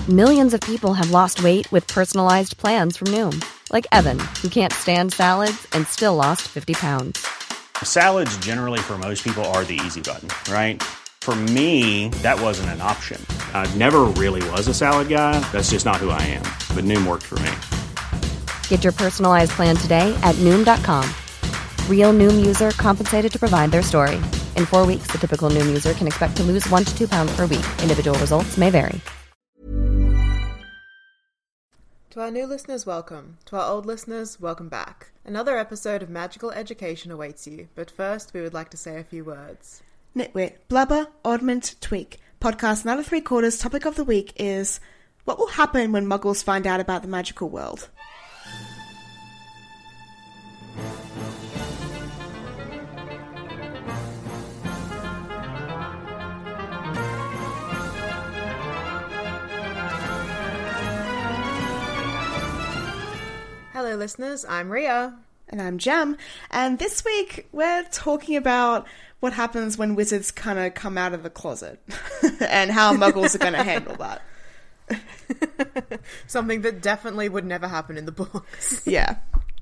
Millions of people have lost weight with personalized plans from Noom. Like Evan, who can't stand salads and still lost 50 pounds. Salads generally for most people are the easy button, right? For me, that wasn't an option. I never really was a salad guy. That's just not who I am. But Noom worked for me. Get your personalized plan today at Noom.com. Real Noom user compensated to provide their story. In 4 weeks, the typical Noom user can expect to lose 1 to 2 pounds per week. Individual results may vary. To our new listeners, welcome. To our old listeners, welcome back. Another episode of Magical Education awaits you, but first we would like to say a few words. Nitwit, blubber, oddment, tweak. Podcast 9 3/4 topic of the week is, what will happen when muggles find out about the magical world? Hello listeners, I'm Ria. And I'm Jam, and this week we're talking about what happens when wizards kind of come out of the closet and how muggles are going to handle that. Something that definitely would never happen in the books. Yeah.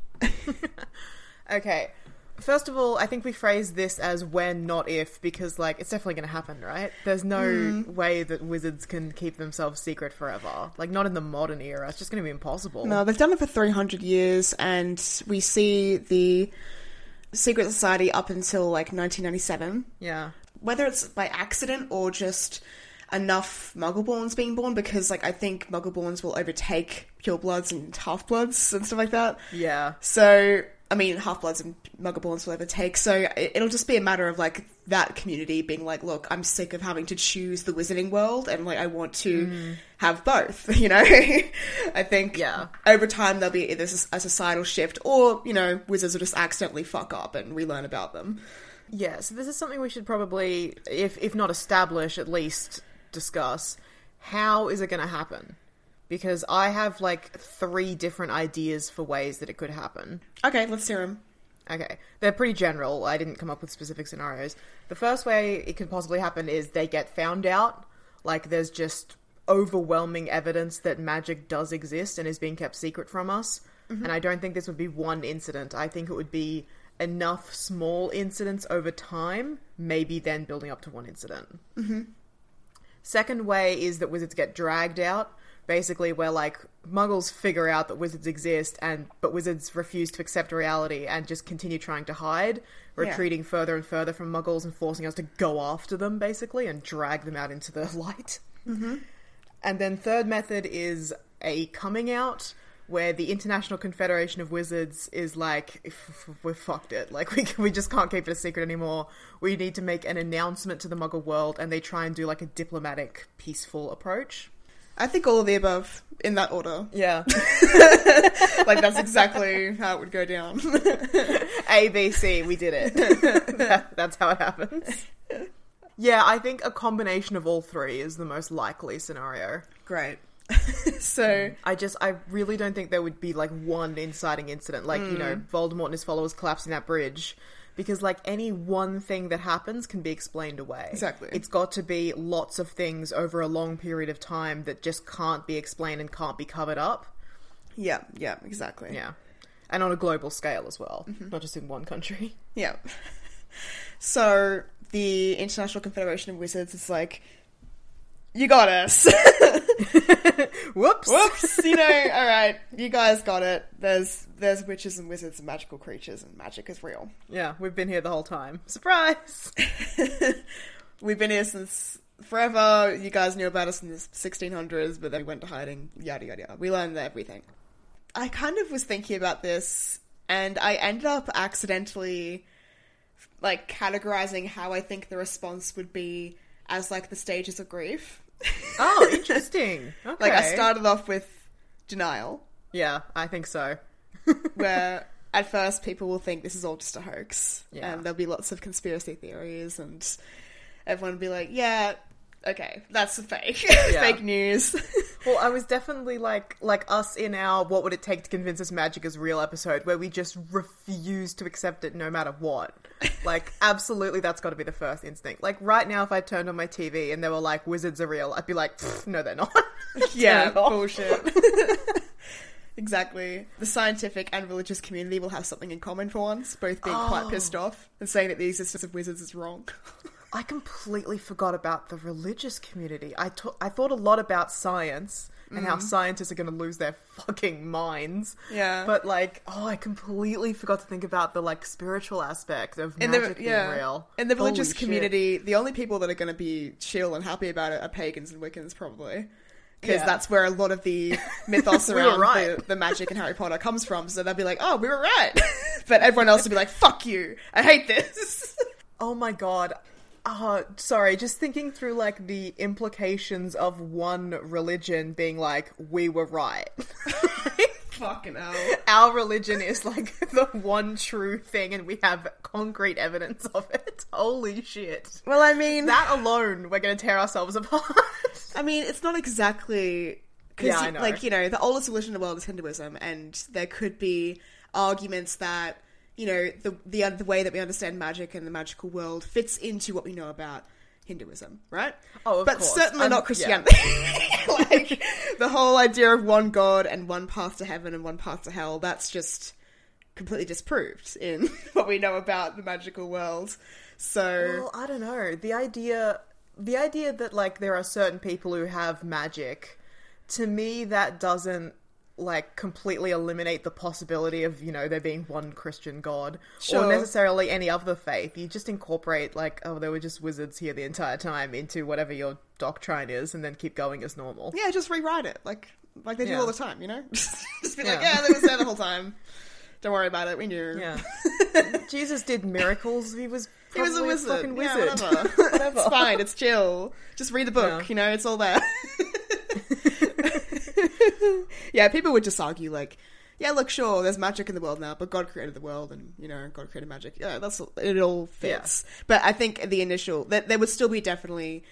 Okay. First of all, I think we phrased this as when, not if, because, like, it's definitely going to happen, right? There's no way that wizards can keep themselves secret forever. Like, not in the modern era. It's just going to be impossible. No, they've done it for 300 years, and we see the secret society up until, like, 1997. Yeah. Whether it's by accident or just enough Muggleborns being born, because, like, I think Muggleborns will overtake purebloods and half-bloods and stuff like that. Yeah. So, I mean, half-bloods and Muggleborns will overtake, so it'll just be a matter of, like, that community being like, look, I'm sick of having to choose the wizarding world, and, like, I want to have both, you know? I think over time there'll be either a societal shift, or, you know, wizards will just accidentally fuck up and we learn about them. Yeah, so this is something we should probably, if not establish, at least discuss. How is it going to happen? Because I have, like, 3 different ideas for ways that it could happen. Okay, let's hear them. Okay. They're pretty general. I didn't come up with specific scenarios. The first way it could possibly happen is they get found out. Like, there's just overwhelming evidence that magic does exist and is being kept secret from us. And I don't think this would be one incident. I think it would be enough small incidents over time, maybe then building up to one incident. Second way is that wizards get dragged out. Basically, where, like, muggles figure out that wizards exist, but wizards refuse to accept reality and just continue trying to hide, retreating further and further from muggles and forcing us to go after them, basically, and drag them out into the light. And then third method is a coming out, where the International Confederation of Wizards is like, we've fucked it. Like, we just can't keep it a secret anymore. We need to make an announcement to the muggle world, and they try and do, like, a diplomatic, peaceful approach. I think all of the above, in that order. Yeah. Like, that's exactly how it would go down. A, B, C, we did it. That's how it happens. Yeah, I think a combination of all 3 is the most likely scenario. Great. So... I really don't think there would be, like, one inciting incident. Like, you know, Voldemort and his followers collapsing that bridge. Because, like, any one thing that happens can be explained away. Exactly. It's got to be lots of things over a long period of time that just can't be explained and can't be covered up. Yeah, exactly. Yeah. And on a global scale as well. Not just in one country. Yeah. So, the International Confederation of Wizards is like, you got us. Whoops. You know, alright, you guys got it. There's witches and wizards and magical creatures, and magic is real. Yeah, we've been here the whole time. Surprise! We've been here since forever. You guys knew about us in the 1600s, but then we went to hiding, yada yada yada. We learned everything. I kind of was thinking about this, and I ended up accidentally, like, categorizing how I think the response would be as, like, the stages of grief. Oh, interesting. Okay. Like, I started off with denial. Yeah, I think so. Where at first people will think this is all just a hoax. Yeah. And there'll be lots of conspiracy theories, and everyone will be like, yeah, okay, that's a fake. Yeah. Fake news. Well, I was definitely like us in our What Would It Take to Convince Us Magic is Real episode, where we just refuse to accept it no matter what. Like, absolutely, that's got to be the first instinct. Like, right now, if I turned on my TV and they were like, wizards are real, I'd be like, no, they're not. Yeah, bullshit. Exactly. The scientific and religious community will have something in common for once, both being quite pissed off and saying that the existence of wizards is wrong. I completely forgot about the religious community. I thought a lot about science and how scientists are going to lose their fucking minds. Yeah. But, like, I completely forgot to think about the, like, spiritual aspect of magic being real. In the religious Holy community, the only people that are going to be chill and happy about it are pagans and Wiccans, probably. Because that's where a lot of the mythos around the magic in Harry Potter comes from. So they'll be like, oh, we were right. But everyone else will be like, fuck you. I hate this. Oh my god. Sorry, just thinking through, like, the implications of one religion being like, we were right. Fucking hell. Our religion is, like, the one true thing and we have concrete evidence of it. Holy shit. Well, I mean... that alone, we're gonna tear ourselves apart. I mean, it's not exactly... Yeah, I know. Like, you know, the oldest religion in the world is Hinduism, and there could be arguments that, you know, the way that we understand magic and the magical world fits into what we know about Hinduism, right? Oh, of but course. certainly not Christianity. Yeah. Like, the whole idea of one God and one path to heaven and one path to hell, that's just completely disproved in what we know about the magical world. So... Well, I don't know. The idea that, like, there are certain people who have magic, to me, that doesn't, like, completely eliminate the possibility of, you know, there being one Christian God. Sure. Or necessarily any other faith. You just incorporate, like, oh, there were just wizards here the entire time into whatever your doctrine is and then keep going as normal. Yeah, just rewrite it. Like they do all the time, you know? Just be like, Yeah. that was there the whole time. Don't worry about it, we knew. Yeah. Jesus did miracles. He was He was a probably wizard. fucking Yeah, wizard. whatever. It's fine, it's chill. Just read the book, Yeah. you know, it's all there. Yeah, people would just argue, like, yeah, look, sure, there's magic in the world now, but God created the world, and, you know, God created magic. Yeah, it all fits. Yeah. But I think the initial, there would still be definitely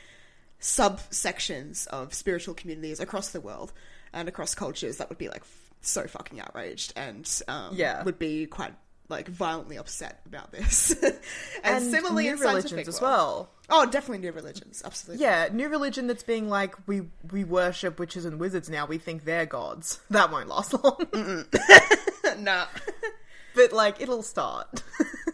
subsections of spiritual communities across the world and across cultures that would be, like, so fucking outraged and would be quite, like, violently upset about this. and similarly new in scientific religions as world. well. Oh, definitely new religions, absolutely. Yeah, new religion that's being like, we worship witches and wizards now, we think they're gods. That won't last long. Nah. But, like, it'll start.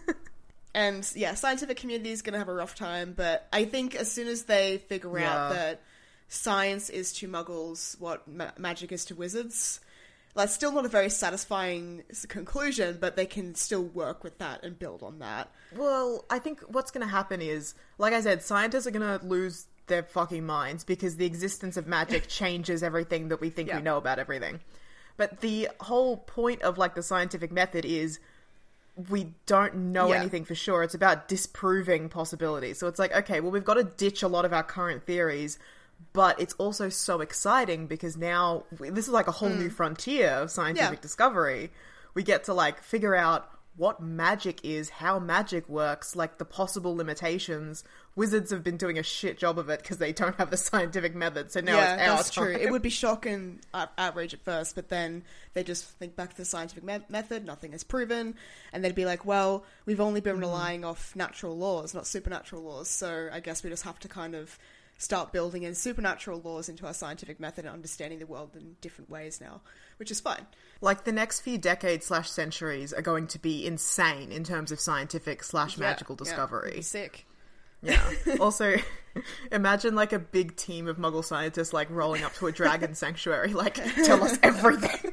And, yeah, scientific community is going to have a rough time, but I think as soon as they figure out that science is to muggles what magic is to wizards, that's still not a very satisfying conclusion, but they can still work with that and build on that. Well, I think what's going to happen is, like I said, scientists are going to lose their fucking minds because the existence of magic changes everything that we think we know about everything. But the whole point of, like, the scientific method is we don't know anything for sure. It's about disproving possibilities. So it's like, okay, well, we've got to ditch a lot of our current theories, but it's also so exciting because now this is like a whole new frontier of scientific discovery. We get to, like, figure out what magic is, how magic works, like, the possible limitations. Wizards have been doing a shit job of it because they don't have the scientific method, so now it's our that's time. true. It would be shock and outrage at first, but then they just think back to the scientific method, nothing is proven, and they'd be like, well, we've only been relying off natural laws, not supernatural laws, so I guess we just have to kind of start building in supernatural laws into our scientific method and understanding the world in different ways now, which is fine. Like, the next few decades/centuries are going to be insane in terms of scientific/magical discovery. Yeah, sick. Yeah. Also, imagine, like, a big team of Muggle scientists, like, rolling up to a dragon sanctuary, like, tell us everything.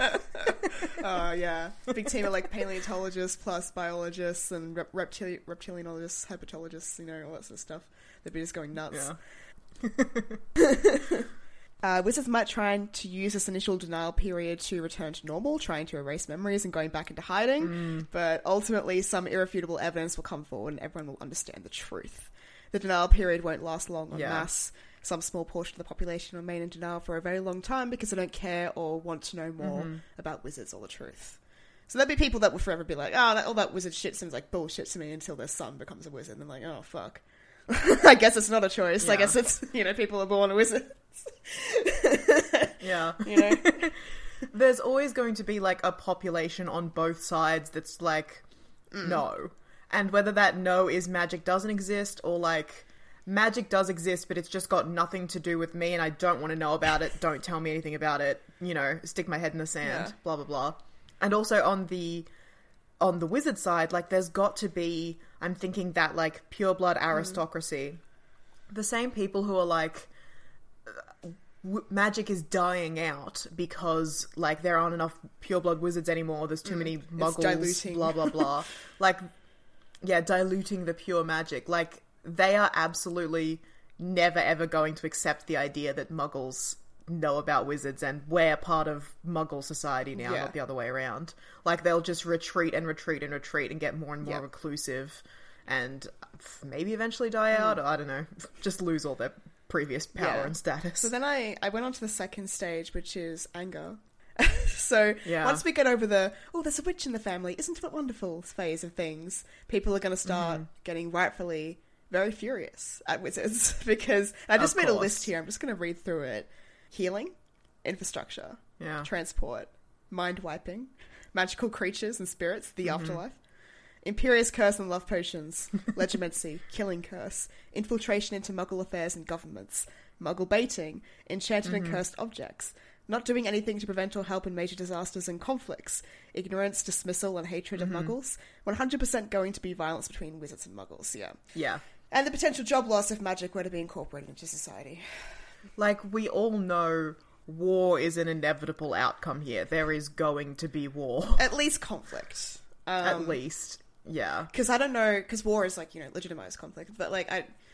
Yeah. Big team of, like, paleontologists plus biologists and reptilianologists, herpetologists, you know, all that sort of stuff. They'd be just going nuts. Yeah. Wizards might try to use this initial denial period to return to normal, trying to erase memories and going back into hiding, but ultimately some irrefutable evidence will come forward and everyone will understand the truth. The denial period won't last long en masse. Some small portion of the population remain in denial for a very long time because they don't care or want to know more about wizards or the truth. So there'll be people that will forever be like, oh, all that wizard shit seems like bullshit to me, until their son becomes a wizard, and they're like, oh, fuck. I guess it's not a choice. Yeah. I guess it's, you know, people are born wizards. Yeah. You know? There's always going to be, like, a population on both sides that's like, no. And whether that no is magic doesn't exist, or, like, magic does exist, but it's just got nothing to do with me and I don't want to know about it, don't tell me anything about it, you know, stick my head in the sand, blah, blah, blah. And also on the wizard side, like, there's got to be, I'm thinking that, like, pureblood aristocracy, the same people who are like, magic is dying out because, like, there aren't enough pureblood wizards anymore, there's too many muggles, diluting. blah, blah, blah. Like, yeah, diluting the pure magic. Like, they are absolutely never, ever going to accept the idea that muggles know about wizards and we're part of Muggle society now, not the other way around. Like, they'll just retreat and retreat and retreat and get more and more reclusive and maybe eventually die out, or I don't know, just lose all their previous power and status. So then I went on to the second stage, which is anger. So once we get over the, oh, there's a witch in the family, isn't it wonderful phase of things, people are going to start getting rightfully very furious at wizards because I just made a list here. I'm just going to read through it. Healing, infrastructure, transport, mind wiping, magical creatures and spirits, the afterlife, Imperious Curse and Love Potions, Legimancy, Killing Curse, Infiltration into Muggle affairs and governments, Muggle baiting, Enchanted and Cursed objects, not doing anything to prevent or help in major disasters and conflicts, Ignorance, dismissal and hatred of Muggles, 100% going to be violence between wizards and Muggles, Yeah. And the potential job loss if magic were to be incorporated into society. Like, we all know war is an inevitable outcome here. There is going to be war. At least conflict. At least. Yeah. Because I don't know, because war is, like, you know, legitimized conflict, but, like,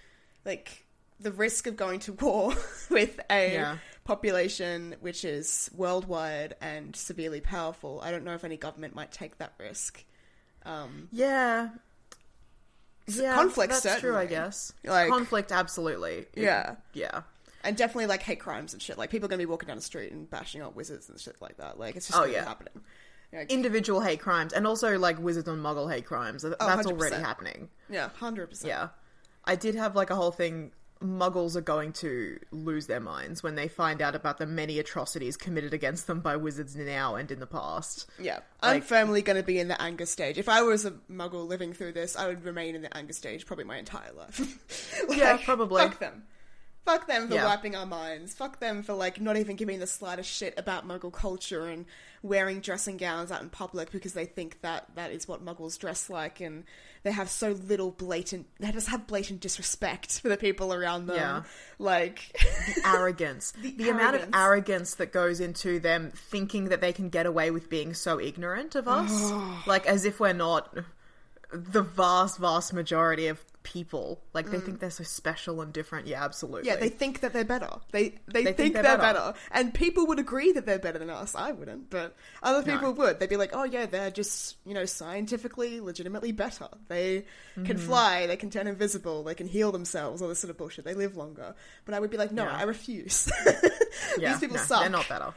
the risk of going to war with a population which is worldwide and severely powerful, I don't know if any government might take that risk. Yeah, conflict, that's certainly. true, I guess. Like, conflict, absolutely. Yeah. Yeah. And definitely, like, hate crimes and shit. Like, people are going to be walking down the street and bashing up wizards and shit like that. Like, it's just going to be happening. Like, individual hate crimes, and also, like, wizards on Muggle hate crimes. That's 100%. already happening. Yeah, 100%. Yeah. I did have, like, a whole thing, Muggles are going to lose their minds when they find out about the many atrocities committed against them by wizards now and in the past. Yeah. I'm firmly going to be in the anger stage. If I was a Muggle living through this, I would remain in the anger stage probably my entire life. Like, yeah, probably. Fuck them. Fuck them for wiping our minds. Fuck them for, like, not even giving the slightest shit about Muggle culture and wearing dressing gowns out in public because they think that that is what Muggles dress like, and they have so little they just have blatant disrespect for the people around them. Yeah. Like... The arrogance. the amount of arrogance that goes into them thinking that they can get away with being so ignorant of us. Like, as if we're not the vast, vast majority of people. Like, they think they're so special and different. Yeah, absolutely. Yeah, they think that they're better. They think they're better. And people would agree that they're better than us. I wouldn't, but other people would. They'd be like, oh yeah, they're just, you know, scientifically, legitimately better. They can fly, they can turn invisible, they can heal themselves, all this sort of bullshit. They live longer. But I would be like, no, I refuse. These people suck. They're not better.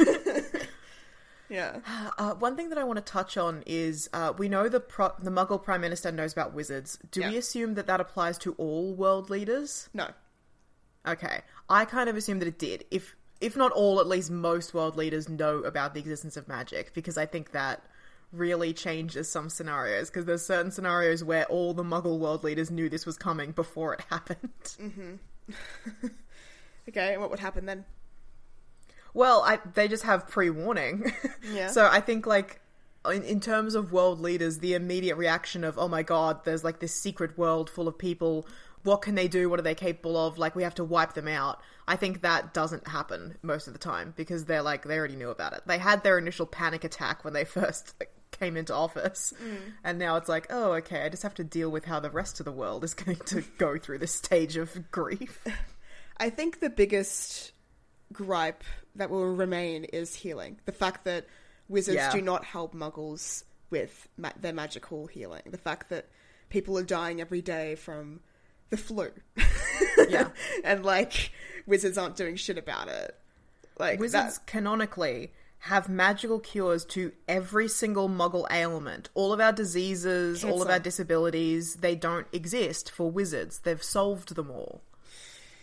Yeah. One thing that I want to touch on is we know the Muggle Prime Minister knows about wizards. Do we assume that applies to all world leaders? No. Okay. I kind of assumed that it did. If not all, at least most world leaders know about the existence of magic, because I think that really changes some scenarios, because there's certain scenarios where all the Muggle world leaders knew this was coming before it happened. Mm-hmm. Okay, and what would happen then? Well, they just have pre-warning. Yeah. So I think, like, in terms of world leaders, the immediate reaction of, oh my god, there's, like, this secret world full of people, what can they do, what are they capable of, like, we have to wipe them out. I think that doesn't happen most of the time, because they're, like, they already knew about it. They had their initial panic attack when they first, like, came into office, and now it's like, oh, okay, I just have to deal with how the rest of the world is going to go through this stage of grief. I think the biggest gripe that will remain is healing. The fact that wizards do not help Muggles with their magical healing. The fact that people are dying every day from the flu. Yeah. And, like, wizards aren't doing shit about it. Like, wizards canonically have magical cures to every single Muggle ailment. All of our diseases, all of our disabilities, they don't exist for wizards. They've solved them all.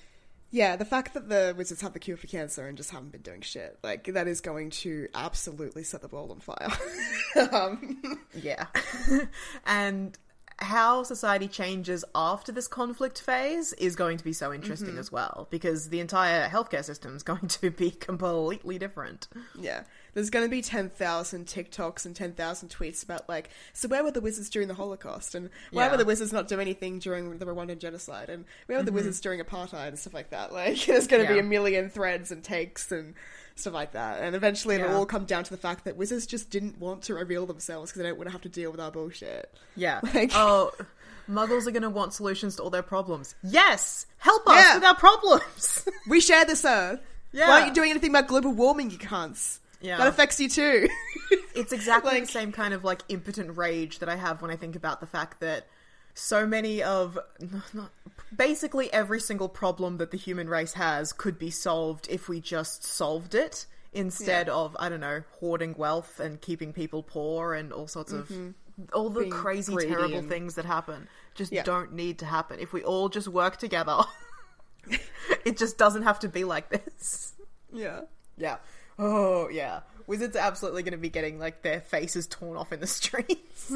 Yeah, the fact that the wizards have the cure for cancer and just haven't been doing shit, like, that is going to absolutely set the world on fire. Yeah. And how society changes after this conflict phase is going to be so interesting as well, because the entire healthcare system is going to be completely different. Yeah. There's going to be 10,000 TikToks and 10,000 tweets about, like, so where were the wizards during the Holocaust? And why were the wizards not doing anything during the Rwandan genocide? And where were the wizards during apartheid and stuff like that? Like, there's going to be a million threads and takes and stuff like that. And eventually it'll all come down to the fact that wizards just didn't want to reveal themselves because they don't want to have to deal with our bullshit. Yeah. Like, oh, muggles are going to want solutions to all their problems. Yes! Help us with our problems! we share this earth. Yeah. Why aren't you doing anything about global warming, you cunts? Yeah. That affects you too. It's exactly Like- the same kind of, like, impotent rage that I have when I think about the fact that so many of... basically every single problem that the human race has could be solved if we just solved it, instead of, I don't know, hoarding wealth and keeping people poor and all sorts of... all the Being crazy, greedy terrible and- things that happen just Yeah. don't need to happen. If we all just work together, it just doesn't have to be like this. Yeah. Yeah. Oh, yeah. Wizards are absolutely going to be getting, like, their faces torn off in the streets.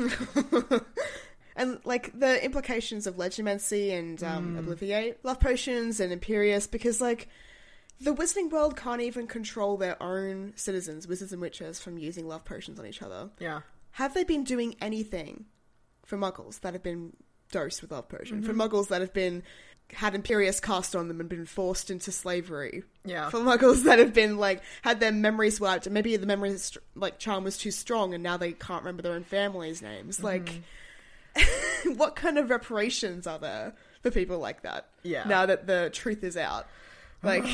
And, like, the implications of Legimancy and Obliviate, Love Potions and Imperius, because, like, the Wizarding world can't even control their own citizens, wizards and witches, from using Love Potions on each other. Yeah. Have they been doing anything for muggles that have been dosed with Love Potion? For muggles that have been... had Imperius cast on them and been forced into slavery. Yeah. For muggles that have been, like, had their memories wiped, and maybe the memory, like, charm was too strong and now they can't remember their own family's names. Like, what kind of reparations are there for people like that? Yeah. Now that the truth is out. Like,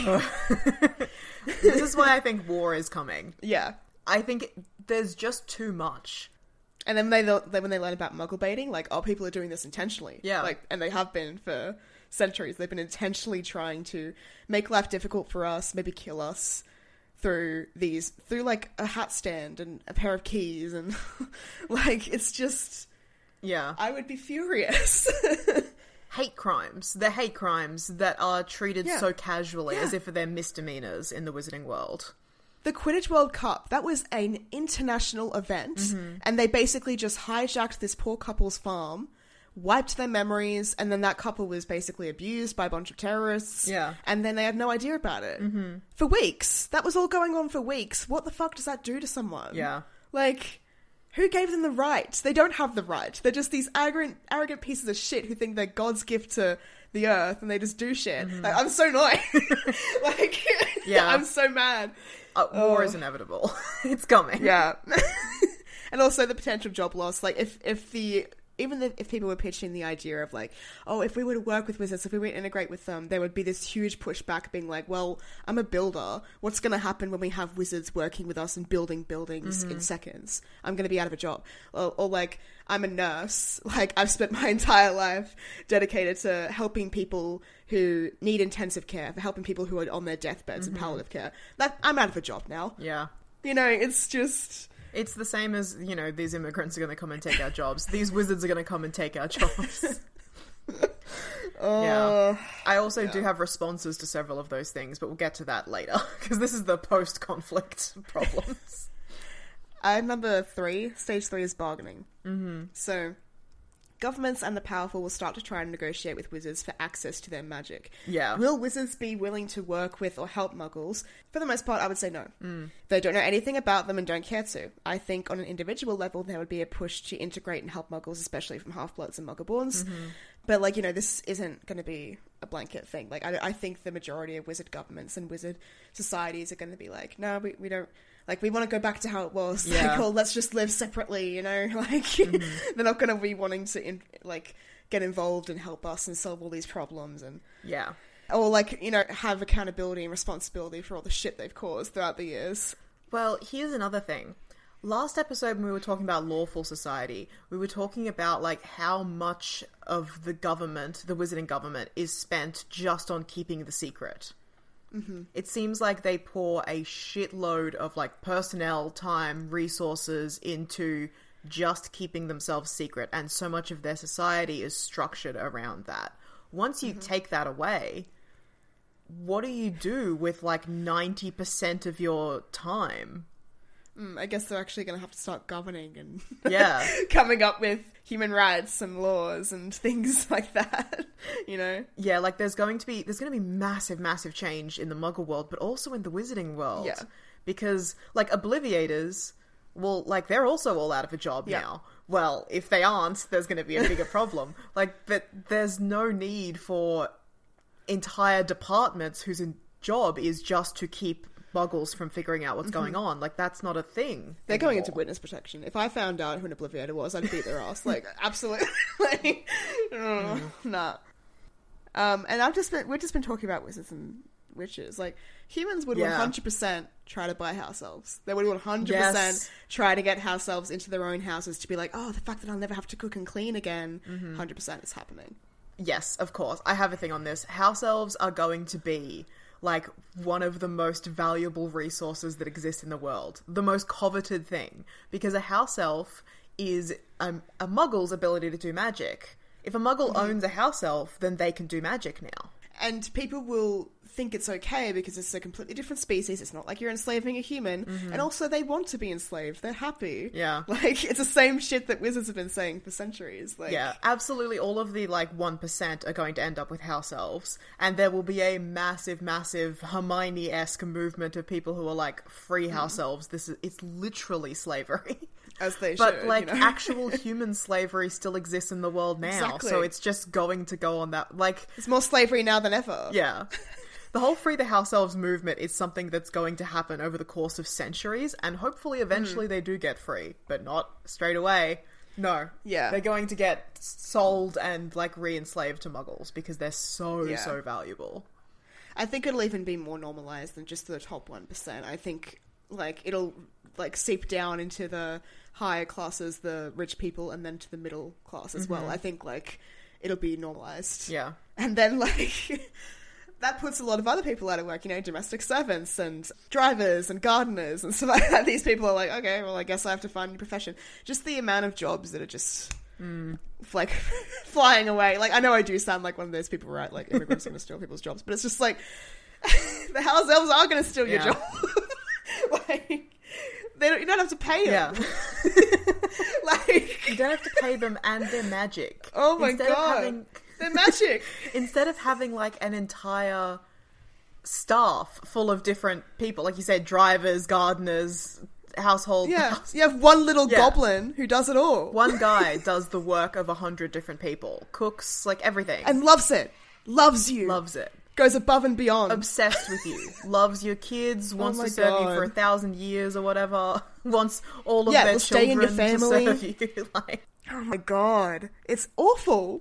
This is why I think war is coming. yeah. I think there's just too much. And then when they learn about muggle baiting, like, oh, people are doing this intentionally. Yeah. Like, and they have been for centuries. They've been intentionally trying to make life difficult for us, maybe kill us through like a hat stand and a pair of keys, and like, it's just, Yeah. I would be furious. Hate crimes. The hate crimes that are treated Yeah. so casually Yeah. as if they're misdemeanors in the Wizarding world. The Quidditch World Cup, that was an international event, and they basically just hijacked this poor couple's farm, wiped their memories, and then that couple was basically abused by a bunch of terrorists. Yeah. And then they had no idea about it. For weeks. That was all going on for weeks. What the fuck does that do to someone? Yeah. Like, who gave them the right? They don't have the right. They're just these arrogant pieces of shit who think they're God's gift to the earth, and they just do shit. Like, I'm so annoyed. Like, Yeah. I'm so mad. War is inevitable. It's coming. Yeah. And also the potential job loss. Like, if people were pitching the idea of, like, oh, if we were to work with wizards, if we were to integrate with them, there would be this huge pushback being like, well, I'm a builder. What's going to happen when we have wizards working with us and building buildings in seconds? I'm going to be out of a job. Or like, I'm a nurse. Like, I've spent my entire life dedicated to helping people who need intensive care, for helping people who are on their deathbeds and palliative care. I'm out of a job now. Yeah. You know, it's just... It's the same as, you know, these immigrants are going to come and take our jobs. These wizards are going to come and take our jobs. Yeah. I also do have responses to several of those things, but we'll get to that later, because this is the post-conflict problems. Number 3, stage 3 is bargaining. So, governments and the powerful will start to try and negotiate with wizards for access to their magic. Yeah. Will wizards be willing to work with or help muggles? For the most part, I would say no. They don't know anything about them and don't care to. I think on an individual level, there would be a push to integrate and help muggles, especially from half-bloods and muggle-borns. But, like, you know, this isn't going to be a blanket thing. Like, I think the majority of wizard governments and wizard societies are going to be like, no, we don't... Like, we want to go back to how it was. Yeah. Like, oh, let's just live separately, you know? Like, they're not going to be wanting to, get involved and help us and solve all these problems. And Yeah. or, like, you know, have accountability and responsibility for all the shit they've caused throughout the years. Well, here's another thing. Last episode, when we were talking about lawful society, we were talking about, like, how much of the government, the wizarding government, is spent just on keeping the secret. It seems like they pour a shitload of, like, personnel, time, resources into just keeping themselves secret, and so much of their society is structured around that. Once you take that away, what do you do with, like, 90% of your time? I guess they're actually going to have to start governing and Yeah. coming up with human rights and laws and things like that, you know? Yeah, like, there's going to be massive, massive change in the Muggle world, but also in the Wizarding world. Yeah. Because, like, Obliviators, well, like, they're also all out of a job Yeah. now. Well, if they aren't, there's going to be a bigger problem. Like, but there's no need for entire departments whose job is just to keep Muggles from figuring out what's going on. Like, that's not a thing. They're going into anymore. witness protection. If I found out who an Obliviator was, I'd beat their ass. Like, absolutely. Like, nah. And we've just been talking about wizards and witches. Like, humans would 100% try to buy house elves. They would 100% try to get house elves into their own houses to be like, oh, the fact that I'll never have to cook and clean again, 100% is happening. Yes, of course. I have a thing on this. House elves are going to be, like, one of the most valuable resources that exist in the world. The most coveted thing. Because a house elf is a muggle's ability to do magic. If a muggle owns a house elf, then they can do magic now. And people will think it's okay because it's a completely different species. It's not like you're enslaving a human. And also they want to be enslaved. They're happy. Yeah. Like, it's the same shit that wizards have been saying for centuries. Like, Yeah, absolutely. All of the, like, 1% are going to end up with house elves. And there will be a massive, massive Hermione-esque movement of people who are like, free house elves. It's literally slavery. as they But, should, like, you know? actual human slavery still exists in the world now. Exactly. So it's just going to go on that, like... It's more slavery now than ever. Yeah. The whole Free the House Elves movement is something that's going to happen over the course of centuries, and hopefully eventually they do get free, but not straight away. No. Yeah. They're going to get sold and, like, re-enslaved to Muggles, because they're so valuable. I think it'll even be more normalized than just the top 1%. I think, like, it'll, like, seep down into the higher classes, the rich people, and then to the middle class as well. I think, like, it'll be normalized. Yeah. And then, like, that puts a lot of other people out of work, you know, domestic servants and drivers and gardeners and stuff like that. These people are like, okay, well, I guess I have to find a new profession. Just the amount of jobs that are just, like, flying away. Like, I know I do sound like one of those people, right? Like, immigrants are going to steal people's jobs. But it's just like, the house elves are going to steal your job. Like, you don't have to pay them. Yeah. Like, You don't have to pay them, and they're magic. oh my Instead of god. having- They're magic. Instead of having, like, an entire staff full of different people, like you said, drivers, gardeners, household... Yeah. You have one little Yeah. goblin who does it all. One guy does the work of 100 different people. Cooks, like, everything. And loves it. Loves you. Loves it. Goes above and beyond. Obsessed with you. Loves your kids. Wants my to serve you God. for 1,000 years or whatever. Wants all of Yeah, their will stay in your children family. to serve you. Like, Oh my god. It's awful.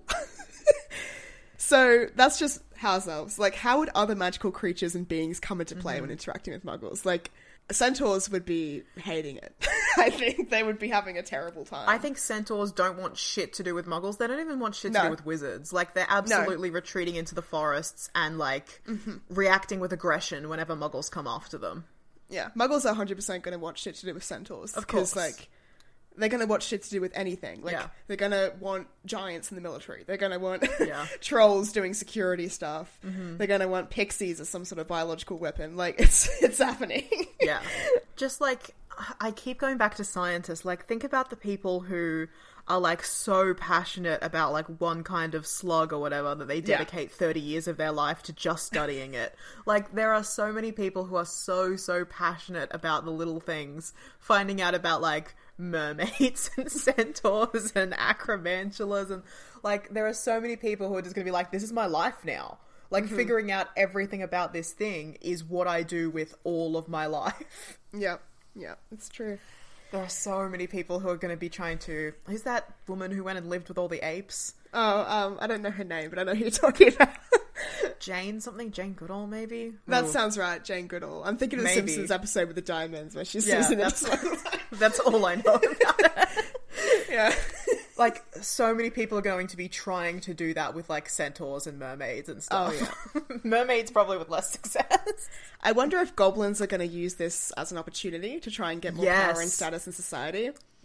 So, that's just house elves. Like, how would other magical creatures and beings come into play when interacting with muggles? Like, centaurs would be hating it. I think they would be having a terrible time. I think centaurs don't want shit to do with muggles. They don't even want shit to No. do with wizards. Like, they're absolutely retreating into the forests and, like, reacting with aggression whenever muggles come after them. Yeah, muggles are 100% going to want shit to do with centaurs. Of Because, course. like, they're going to want shit to do with anything. Like, Yeah. they're going to want giants in the military. They're going to want Yeah. trolls doing security stuff. They're going to want pixies as some sort of biological weapon. Like, it's happening. Yeah. Just, like, I keep going back to scientists. Like, think about the people who are, like, so passionate about, like, one kind of slug or whatever that they dedicate 30 years of their life to just studying it. Like, there are so many people who are so passionate about the little things, finding out about, like, mermaids and centaurs and acromantulas, and, like, there are so many people who are just gonna be like, this is my life now. Like, figuring out everything about this thing is what I do with all of my life. Yeah, it's true. There are so many people who are going to be trying to... Who's that woman who went and lived with all the apes? Oh, I don't know her name, but I know who you're talking about. Jane something? Jane Goodall, maybe? That Ooh. sounds right, Jane Goodall. I'm thinking of the Maybe. Simpsons episode with the diamonds where she's Yeah, using that's, it. that's all I know about it. Yeah. Like, so many people are going to be trying to do that with, like, centaurs and mermaids and stuff. Oh, Mermaids probably with less success. I wonder if goblins are going to use this as an opportunity to try and get more power and status in society.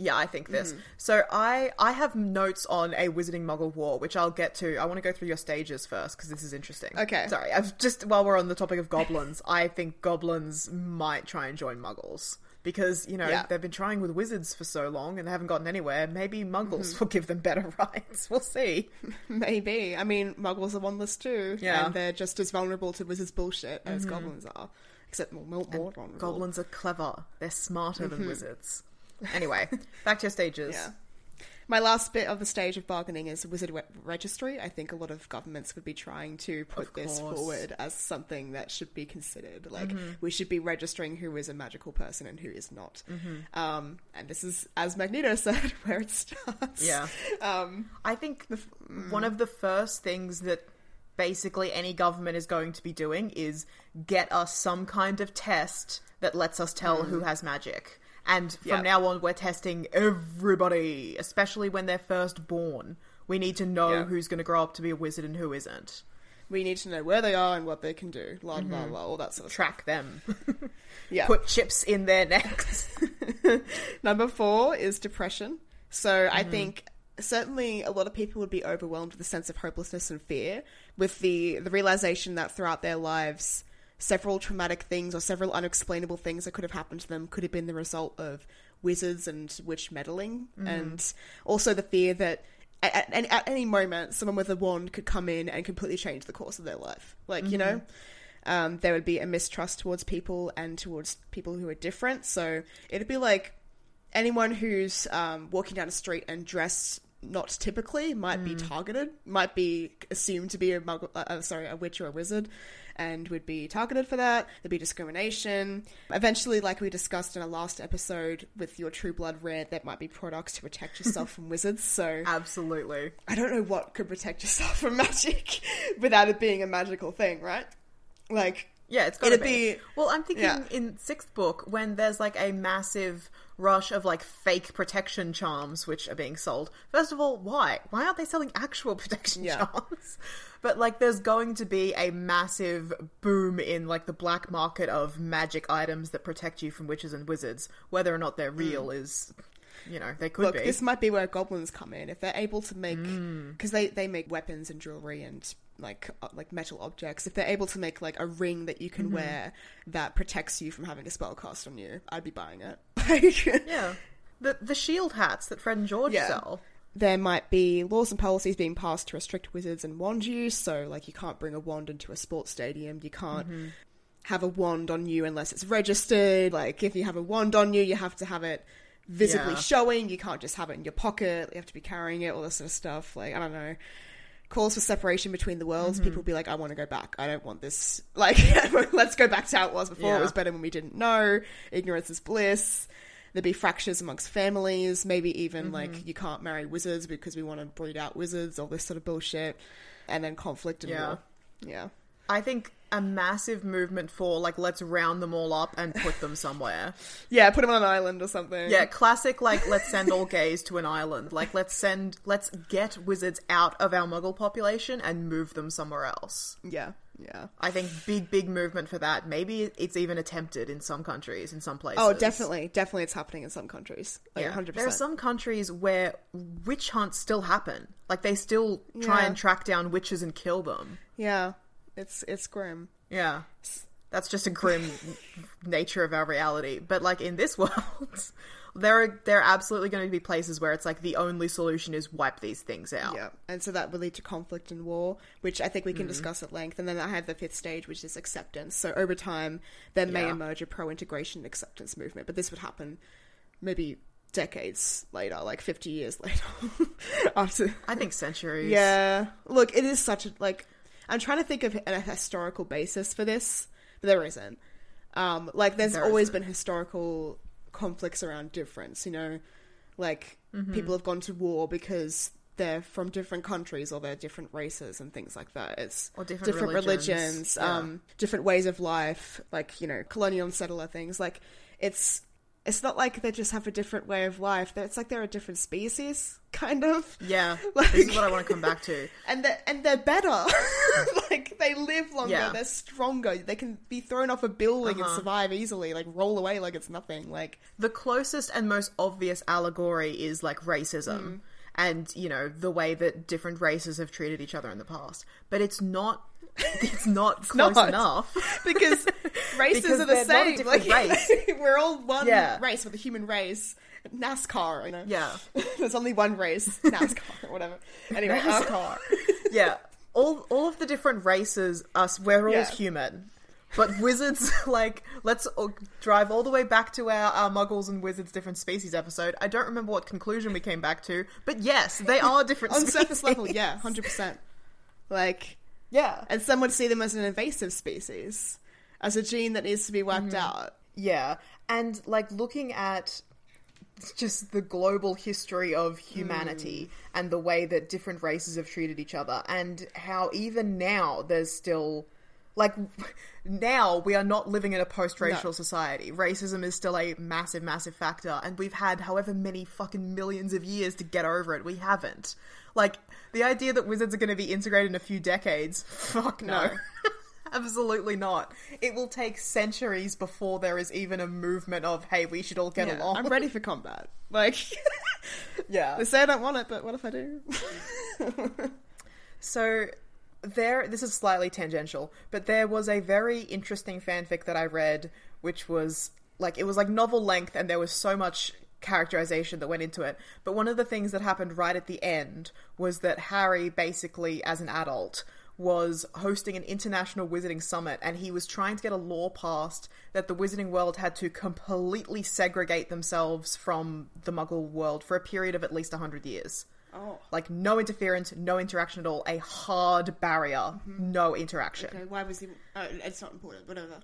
Yeah, I think this. So I have notes on a Wizarding Muggle War, which I'll get to. I want to go through your stages first, because this is interesting. Okay. Sorry, while we're on the topic of goblins, I think goblins might try and join Muggles. Because, they've been trying with wizards for so long and they haven't gotten anywhere. Maybe Muggles will give them better rights. We'll see. Maybe. I mean, Muggles are wandless too. Yeah. And they're just as vulnerable to wizards' bullshit as goblins are. Except more vulnerable. Goblins are clever. They're smarter than wizards. Anyway, back to your stages. Yeah. My last bit of the stage of bargaining is wizard registry. I think a lot of governments would be trying to put this forward as something that should be considered. Like, we should be registering who is a magical person and who is not. And this is, as Magneto said, where it starts. Yeah. I think one of the first things that basically any government is going to be doing is get us some kind of test that lets us tell who has magic. And from now on, we're testing everybody, especially when they're first born. We need to know who's going to grow up to be a wizard and who isn't. We need to know where they are and what they can do. La, la, la, all that sort of Track them. Yeah. Put chips in their necks. Number 4 is depression. So I think certainly a lot of people would be overwhelmed with a sense of hopelessness and fear, with the realization that throughout their lives, several traumatic things or several unexplainable things that could have happened to them could have been the result of wizards and witch meddling. And also the fear that at any moment, someone with a wand could come in and completely change the course of their life. Like, there would be a mistrust towards people and towards people who are different. So it'd be like anyone who's walking down the street and dressed not typically might be targeted, might be assumed to be a witch or a wizard, and would be targeted for that. There'd be discrimination. Eventually, like we discussed in our last episode with your True Blood Rare, there might be products to protect yourself from wizards. So Absolutely. I don't know what could protect yourself from magic without it being a magical thing, right? Like, yeah, it's gotta be. Well, I'm thinking in 6th book, when there's like a massive rush of like fake protection charms which are being sold. First of all, why? Why aren't they selling actual protection charms? But like there's going to be a massive boom in like the black market of magic items that protect you from witches and wizards. Whether or not they're real is, they could be. Look, this might be where goblins come in. If they're able to make, because they make weapons and jewelry and like metal objects. If they're able to make like a ring that you can wear that protects you from having a spell cast on you, I'd be buying it. Yeah. The shield hats that Fred and George sell. There might be laws and policies being passed to restrict wizards and wand use. So like you can't bring a wand into a sports stadium. You can't have a wand on you unless it's registered. Like if you have a wand on you, you have to have it visibly showing. You can't just have it in your pocket. You have to be carrying it, all this sort of stuff. Like, I don't know. Calls for separation between the worlds. People will be like, I want to go back. I don't want this. Like, let's go back to how it was before. It was better when we didn't know. Ignorance is bliss. There'd be fractures amongst families. Maybe even like you can't marry wizards because we want to breed out wizards. All this sort of bullshit. And then conflict and war. Yeah. I think a massive movement for like let's round them all up and put them somewhere. Yeah, put them on an island or something. Yeah, classic like let's send all gays to an island. Like let's get wizards out of our Muggle population and move them somewhere else. Yeah. I think big movement for that. Maybe it's even attempted in some countries, in some places. Oh, definitely it's happening in some countries. Like 100%. There are some countries where witch hunts still happen. Like they still try and track down witches and kill them. Yeah. It's grim. Yeah. That's just a grim nature of our reality. But like in this world, there are absolutely going to be places where it's like the only solution is wipe these things out. Yeah. And so that will lead to conflict and war, which I think we can discuss at length. And then I have the 5th stage, which is acceptance. So over time, there may emerge a pro-integration acceptance movement. But this would happen maybe decades later, like 50 years later. After, I think centuries. Yeah. Look, it is such a, like... I'm trying to think of a historical basis for this, but there isn't. Like, there's always been historical conflicts around difference, Like, people have gone to war because they're from different countries or they're different races and things like that. It's or different religions different ways of life, like, colonial and settler things. Like, it's not like they just have a different way of life. It's like they're a different species, kind of. Yeah, like, this is what I want to come back to. And they're better. Like, They live longer. Yeah. They're stronger. They can be thrown off a building and survive easily. Like, roll away like it's nothing. Like, The closest and most obvious allegory is like racism and, you know, the way that different races have treated each other in the past. But it's not close not. enough. because races Because are the they're not a same. different Like, race. we're all one Yeah. race. We're the human race. NASCAR, you know? Yeah. There's only one race. NASCAR, or whatever. Anyway, NASCAR. Yeah. All of the different races, we're all Yeah. human. But wizards, like, let's drive all the way back to our Muggles and Wizards different species episode. I don't remember what conclusion we came back to, but yes, they are different on species. surface level, yeah, 100%. Like, Yeah. and some would see them as an invasive species, as a gene that needs to be wiped out. Yeah. And, like, looking at just the global history of humanity and the way that different races have treated each other, and how even now there's still, like, now we are not living in a post-racial society. Racism is still a massive, massive factor, and we've had however many fucking millions of years to get over it. We haven't. Like, the idea that wizards are going to be integrated in a few decades, fuck no. Absolutely not. It will take centuries before there is even a movement of, hey, we should all get Yeah, along. I'm ready for combat. Like, Yeah. they say I don't want it, but what if I do? So this is slightly tangential, but there was a very interesting fanfic that I read, which was like, it was like novel length, and there was so much characterization that went into it. But one of the things that happened right at the end was that Harry, basically as an adult, was hosting an international wizarding summit, and he was trying to get a law passed that the wizarding world had to completely segregate themselves from the Muggle world for a period of at least 100 years. Oh. Like, no interference, no interaction at all, a hard barrier, no interaction. Okay, why was he... Oh, it's not important, whatever.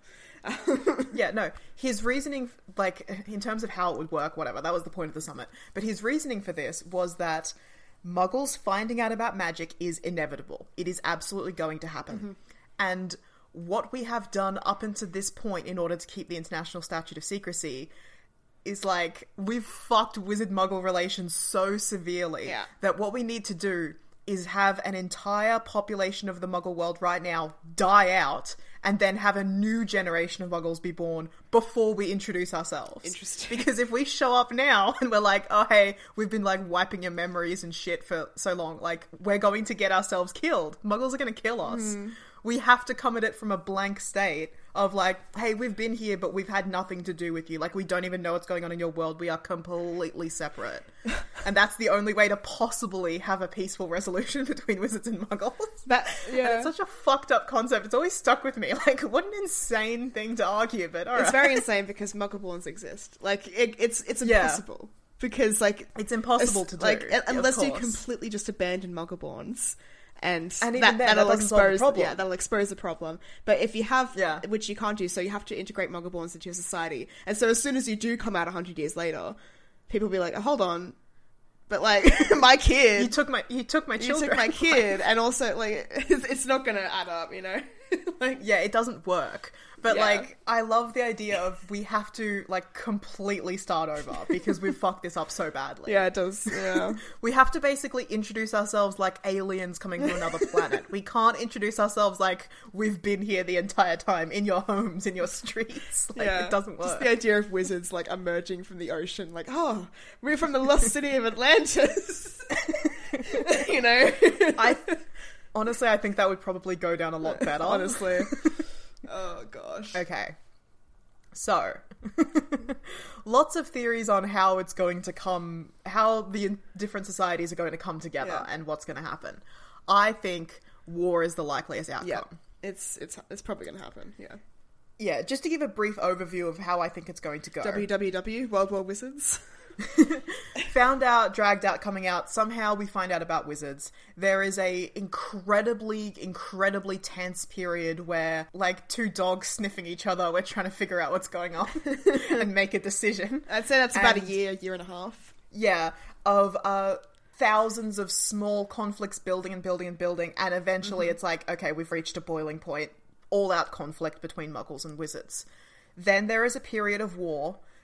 Yeah, no. His reasoning, like, in terms of how it would work, whatever, that was the point of the summit. But his reasoning for this was that Muggles finding out about magic is inevitable. It is absolutely going to happen. And what we have done up until this point in order to keep the International Statute of Secrecy is, like, we've fucked wizard-muggle relations so severely that what we need to do is have an entire population of the Muggle world right now die out, and then have a new generation of Muggles be born before we introduce ourselves. Interesting. Because if we show up now and we're like, oh hey, we've been like wiping your memories and shit for so long, like, we're going to get ourselves killed. Muggles are going to kill us. We have to come at it from a blank state of like, hey, we've been here, but we've had nothing to do with you. Like, we don't even know what's going on in your world. We are completely separate. And that's the only way to possibly have a peaceful resolution between wizards and muggles. And it's such a fucked up concept. It's always stuck with me. Like, what an insane thing to argue, but alright. It's very insane because Muggleborns exist. Like, it's impossible. Because, like... It's impossible to do. Like, unless of you course. completely just abandon Muggleborns. And even then, that'll that doesn't solve the expose problem. that'll expose the problem. But if you have, Yeah. which you can't do, so you have to integrate Muggleborns into your society. And so as soon as you do come out 100 years later, people will be like, oh, hold on, but like my kid, You took my children. you took my kid, and also like it's not gonna add up, you know. Like, Yeah, it doesn't work. But, Yeah. like, I love the idea of we have to, like, completely start over because we've fucked this up so badly. yeah, it does. Yeah, We have to basically introduce ourselves like aliens coming from another planet. We can't introduce ourselves like we've been here the entire time in your homes, in your streets. Like, yeah. it doesn't Just work. the idea of wizards like emerging from the ocean, like, oh, we're from the lost city of Atlantis. You know, Honestly, I think that would probably go down a lot better. honestly. Oh gosh. Okay. So, lots of theories on how it's going to come, how the different societies are going to come together Yeah. and what's going to happen. I think war is the likeliest outcome. Yeah, it's probably gonna happen. Yeah. Yeah, just to give a brief overview of how I think it's going to go. WWW, World War Wizards. Found out, dragged out, coming out. Somehow we find out about wizards. There is a incredibly tense period where, like, two dogs sniffing each other, we're trying to figure out what's going on and make a decision. I'd say that's about a And- year and a half. Yeah, of thousands of small conflicts building and building and building, and eventually it's like, okay, we've reached a boiling point. All-out conflict between muggles and wizards. Then there is a period of war,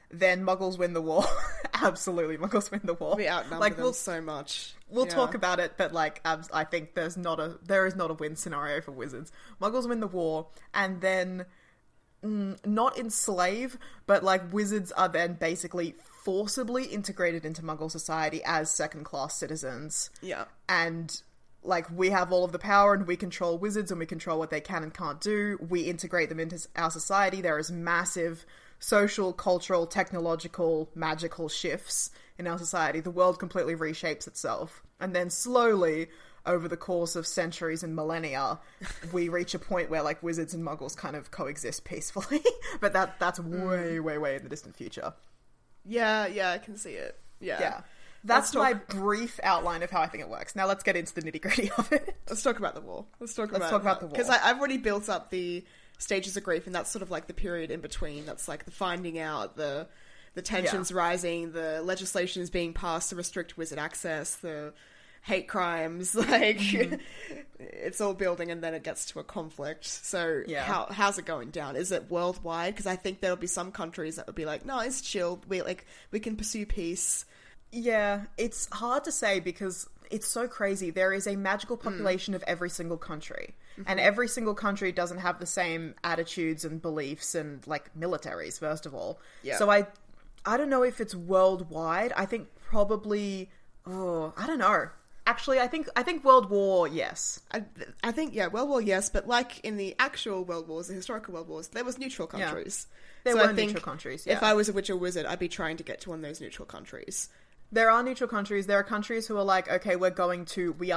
then Muggles win the war. Absolutely, Muggles win the war. We outnumber them so much. We'll talk about it, but like, I think there is not a win scenario for wizards. Muggles win the war, and then not enslave, but like wizards are then basically forcibly integrated into Muggle society as second-class citizens. Yeah. And like, we have all of the power and we control wizards and we control what they can and can't do. We integrate them into our society. There is massive social, cultural, technological, magical shifts in our society. The world completely reshapes itself. And then slowly, over the course of centuries and millennia, we reach a point where like wizards and Muggles kind of coexist peacefully. But that's way, way, way in the distant future. Yeah, I can see it. Yeah. That's my brief outline of how I think it works. Now let's get into the nitty-gritty of it. Let's talk about the war. Let's talk about the war. Because I've already built up the stages of grief, and that's sort of like the period in between. That's like the finding out, the tensions rising, the legislation is being passed to restrict wizard access, the hate crimes, like it's all building, and then it gets to a conflict. So how's it going down? Is it worldwide? Because I think there'll be some countries that would be like, no, it's chill. We can pursue peace. Yeah, it's hard to say because it's so crazy. There is a magical population of every single country. And every single country doesn't have the same attitudes and beliefs and, like, militaries, first of all. Yeah. So I don't know if it's worldwide. I think probably... I don't know. Actually, I think World War, yes. I think, World War, yes. But like in the actual World Wars, the historical World Wars, there was neutral countries. Yeah. There were neutral countries, yeah. If I was a witch or wizard, I'd be trying to get to one of those neutral countries. There are neutral countries. There are countries who are like, okay, we are going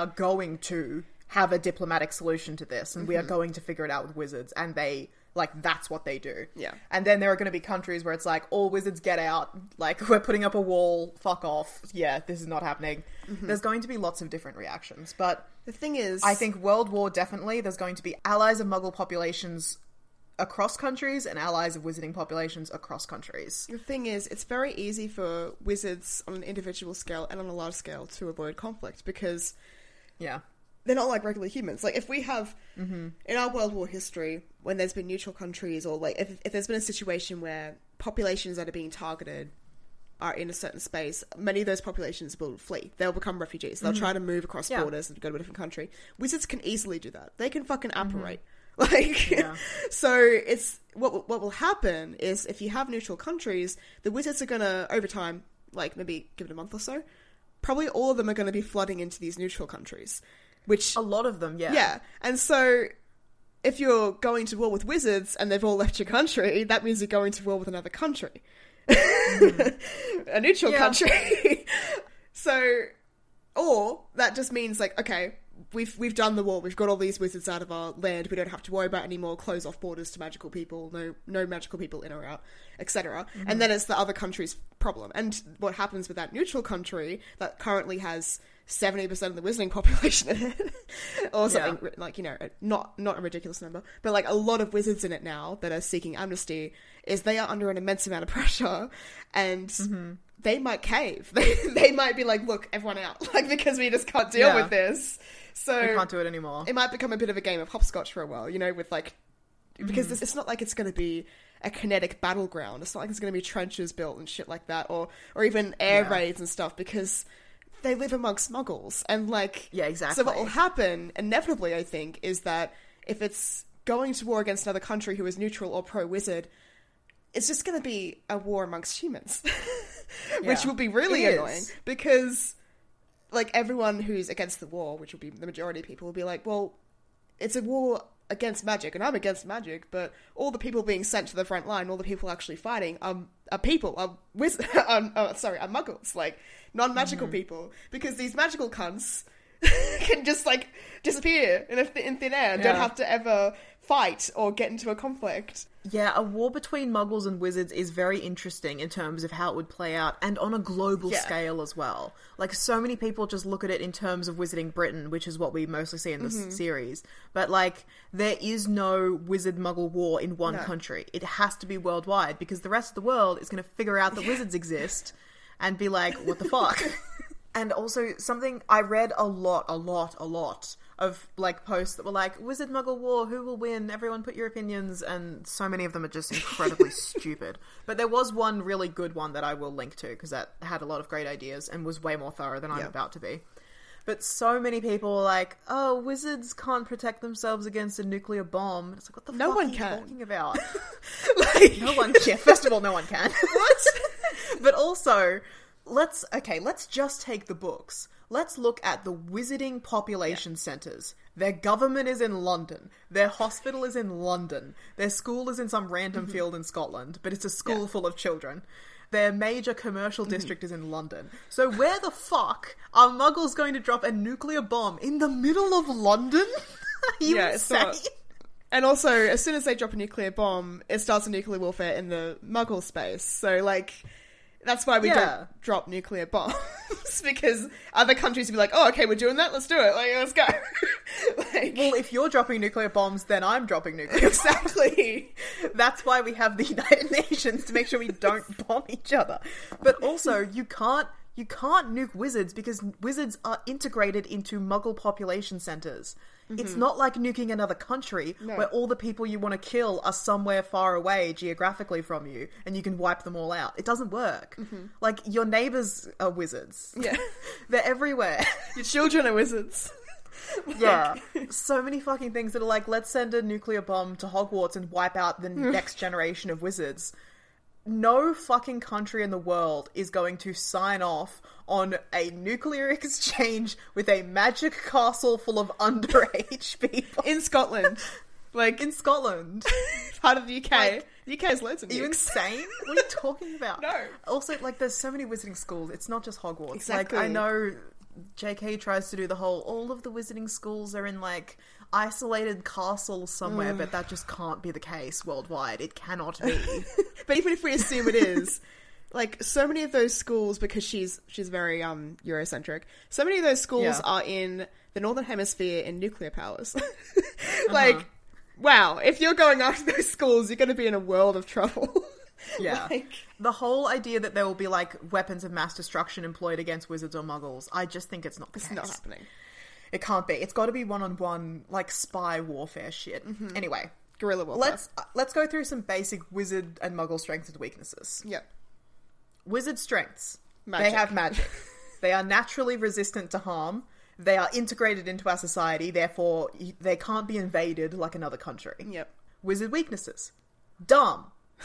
to have a diplomatic solution to this, and we are going to figure it out with wizards, and they, like, that's what they do. Yeah. And then there are going to be countries where it's like, all wizards get out, like, we're putting up a wall, fuck off, yeah, this is not happening. There's going to be lots of different reactions, but... The thing is... I think World War, definitely, there's going to be allies of Muggle populations across countries and allies of wizarding populations across countries. The thing is, it's very easy for wizards on an individual scale and on a large scale to avoid conflict because they're not like regular humans. Like, if we have, in our World War history, when there's been neutral countries or, like, if there's been a situation where populations that are being targeted are in a certain space, many of those populations will flee. They'll become refugees. They'll try to move across borders and go to a different country. Wizards can easily do that. They can fucking apparate. So it's what will happen is if you have neutral countries, the wizards are gonna, over time, like maybe give it a month or so, probably all of them are gonna be flooding into these neutral countries, which a lot of them, yeah. And so if you're going to war with wizards and they've all left your country, that means you're going to war with another country, a neutral country. So, or that just means like, okay, we've done the war. We've got all these wizards out of our land. We don't have to worry about any more. Close off borders to magical people. No magical people in or out, etc. And then it's the other country's problem. And what happens with that neutral country that currently has 70% of the wizarding population in it, or something like, you know, not a ridiculous number, but like a lot of wizards in it now that are seeking amnesty, is they are under an immense amount of pressure, and they might cave. They might be like, look, everyone out, like, because we just can't deal with this. So we can't do it anymore. It might become a bit of a game of hopscotch for a while, you know, with like, because it's not like it's going to be a kinetic battleground. It's not like there's going to be trenches built and shit like that, or even air raids and stuff, because they live amongst Muggles. And like, exactly. So what will happen, inevitably, I think, is that if it's going to war against another country who is neutral or pro-wizard, it's just going to be a war amongst humans, which will be really annoying, because like everyone who's against the war, which will be the majority of people, will be like, well, it's a war against magic, and I'm against magic, but all the people being sent to the front line, all the people actually fighting, are Muggles, like non-magical people, because these magical cunts can just like disappear in thin air and don't have to ever fight or get into a conflict. Yeah, a war between Muggles and wizards is very interesting in terms of how it would play out, and on a global scale as well. Like, so many people just look at it in terms of Wizarding Britain, which is what we mostly see in this series. But, like, there is no wizard-Muggle war in one country. It has to be worldwide, because the rest of the world is going to figure out that wizards exist and be like, what the fuck? And also, something I read a lot of like posts that were like, Wizard Muggle War, who will win? Everyone put your opinions, and so many of them are just incredibly stupid. But there was one really good one that I will link to, because that had a lot of great ideas and was way more thorough than I'm about to be. But so many people were like, oh, wizards can't protect themselves against a nuclear bomb. It's like, what the fuck are you talking about? Like, no one can. First of all, no one can. What? But also, let's just take the books. Let's look at the wizarding population centres. Their government is in London. Their hospital is in London. Their school is in some random field in Scotland, but it's a school full of children. Their major commercial district is in London. So where the fuck are Muggles going to drop a nuclear bomb in the middle of London? Are you insane? And also, as soon as they drop a nuclear bomb, it starts a nuclear warfare in the Muggle space. So, like, that's why we don't drop nuclear bombs. Because other countries would be like, oh, okay, we're doing that, let's do it. Like, let's go. Like, well, if you're dropping nuclear bombs, then I'm dropping nuclear bombs. Exactly. That's why we have the United Nations, to make sure we don't bomb each other. But also, you can't nuke wizards, because wizards are integrated into Muggle population centres. It's not like nuking another country where all the people you want to kill are somewhere far away geographically from you and you can wipe them all out. It doesn't work. Like, your neighbours are wizards. Yeah. They're everywhere. Your children are wizards. Yeah. So many fucking things that are like, let's send a nuclear bomb to Hogwarts and wipe out the next generation of wizards. No fucking country in the world is going to sign off on a nuclear exchange with a magic castle full of underage people. In Scotland. Like, in Scotland. Part of the UK. Like, the UK has loads of nukes. Are you insane? What are you talking about? No. Also, like, there's so many wizarding schools. It's not just Hogwarts. Exactly. Like, I know JK tries to do the whole, all of the wizarding schools are in, like, isolated castles somewhere, but that just can't be the case worldwide. It cannot be. But even if we assume it is, like, so many of those schools, because she's very Eurocentric, so many of those schools are in the Northern Hemisphere in nuclear powers. Like, wow, if you're going after those schools, you're going to be in a world of trouble. Yeah. Like, the whole idea that there will be, like, weapons of mass destruction employed against wizards or muggles, I just think it's not the case. it's not happening. It can't be. It's got to be one-on-one, like, spy warfare shit. Anyway. Guerrilla warfare. Let's go through some basic wizard and muggle strengths and weaknesses. Yep. Wizard strengths. Magic. They have magic. They are naturally resistant to harm. They are integrated into our society, therefore they can't be invaded like another country. Yep. Wizard weaknesses. Dumb.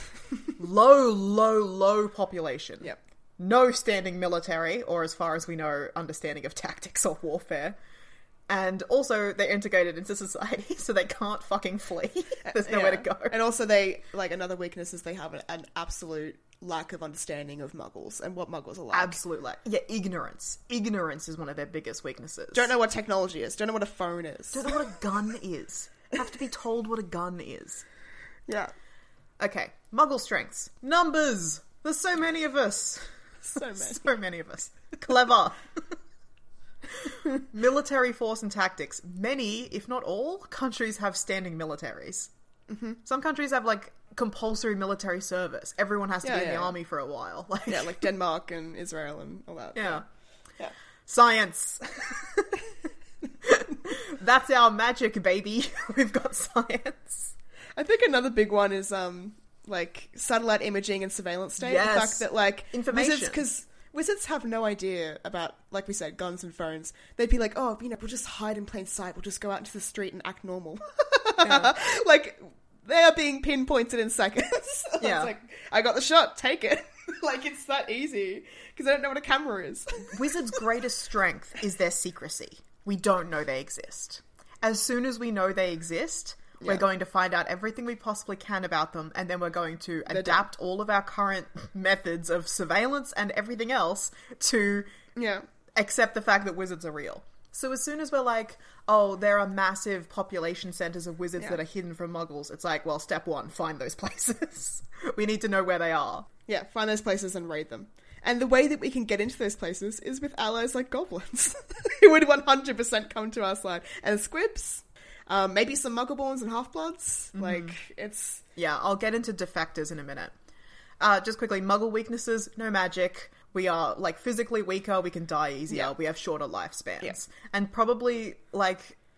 Low population. Yep. No standing military, or as far as we know, understanding of tactics or warfare. And also, they're integrated into society, so they can't fucking flee. There's nowhere to go. And also, they, like, another weakness is they have an absolute lack of understanding of Muggles and what Muggles are like. Absolute yeah, ignorance. Ignorance is one of their biggest weaknesses. Don't know what technology is. Don't know what a phone is. Don't know what a gun is. Have to be told what a gun is. Yeah. Okay, Muggle strengths. Numbers! There's so many of us. So many. So many of us. Clever. Military force and tactics. Many, if not all, countries have standing militaries. Some countries have, like, compulsory military service. Everyone has to be in the army for a while. Like, yeah, like Denmark and Israel and all that. Yeah. Yeah. Science. That's our magic, baby. We've got science. I think another big one is, like, satellite imaging and surveillance state. Yes. The fact that, like, information. because wizards have no idea about, like we said, guns and phones. They'd be like, oh, you know, we'll just hide in plain sight. We'll just go out into the street and act normal. Yeah. Like, they are being pinpointed in seconds. Yeah. It's like, I got the shot, take it. Like, it's that easy. Because I don't know what a camera is. Wizards' greatest strength is their secrecy. We don't know they exist. As soon as we know they exist, we're going to find out everything we possibly can about them, and then we're going to adapt all of our current methods of surveillance and everything else to accept the fact that wizards are real. So as soon as we're like, oh, there are massive population centres of wizards that are hidden from muggles, it's like, well, step one, find those places. We need to know where they are. Yeah, find those places and raid them. And the way that we can get into those places is with allies like goblins, who would 100% come to our side. And squibs, maybe some muggleborns and half-bloods. Like, it's... Yeah, I'll get into defectors in a minute. Just quickly, muggle weaknesses, no magic. We are, like, physically weaker, we can die easier, we have shorter lifespans. Yeah. And probably, like,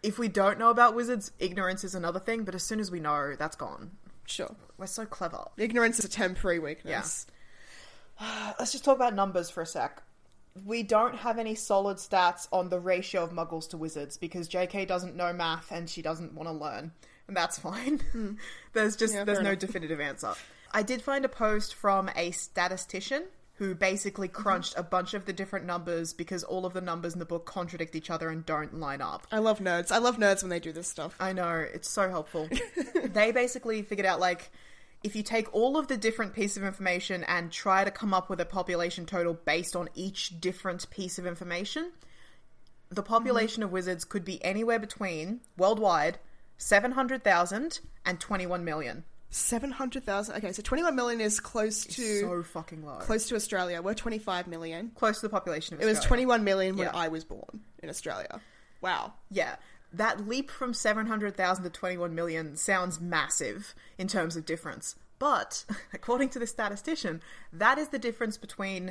if we don't know about wizards, ignorance is another thing, but as soon as we know, that's gone. Sure. We're so clever. Ignorance is a temporary weakness. Let's just talk about numbers for a sec. We don't have any solid stats on the ratio of muggles to wizards because JK doesn't know math and she doesn't want to learn. And that's fine. There's no definitive answer. I did find a post from a statistician who basically crunched a bunch of the different numbers because all of the numbers in the book contradict each other and don't line up. I love nerds. I love nerds when they do this stuff. I know, it's so helpful. They basically figured out, like, if you take all of the different pieces of information and try to come up with a population total based on each different piece of information, the population of wizards could be anywhere between, worldwide, 700,000 and 21 million. 700,000. Okay, so 21 million is close to... so fucking low. Close to Australia. We're 25 million. Close to the population of Australia. It was 21 million when Yeah. I was born in Australia. Wow. Yeah. That leap from 700,000 to 21 million sounds massive in terms of difference. But, according to the statistician, that is the difference between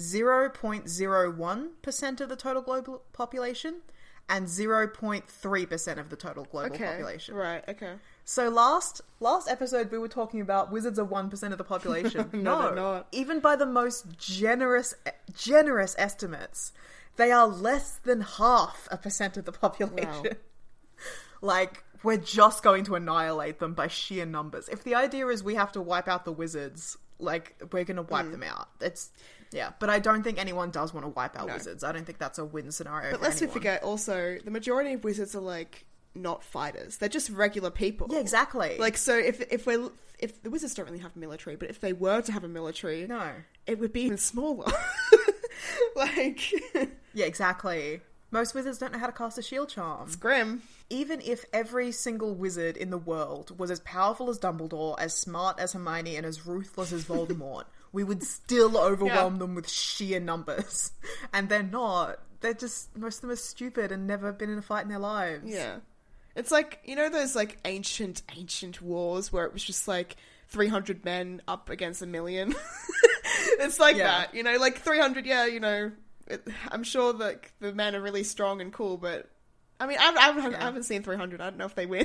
0.01% of the total global population and 0.3% of the total global population. Right, okay. So last episode we were talking about wizards are 1% of the population. No, they're not. Even by the most generous estimates, they are less than 0.5% of the population. Wow. Like, we're just going to annihilate them by sheer numbers. If the idea is we have to wipe out the wizards, like, we're going to wipe them out. Yeah, but I don't think anyone does want to wipe out wizards. I don't think that's a win scenario But for lest anyone. we forget, also, the majority of wizards are, like, not fighters. They're just regular people. Yeah, exactly. Like, so if the wizards don't really have a military, but if they were to have a military, No. it would be even smaller. Like, Yeah, exactly. Most wizards don't know how to cast a shield charm. it's grim. Even if every single wizard in the world was as powerful as Dumbledore, as smart as Hermione, and as ruthless as Voldemort, we would still overwhelm them with sheer numbers. And they're not. They're just, most of them are stupid and never been in a fight in their lives. Yeah. It's like, you know those, like, ancient wars where it was just, like, 300 men up against 1 million? It's like that, you know? Like, 300, yeah, you know, I'm sure that the men are really strong and cool, but... I mean, I haven't seen 300. I don't know if they win.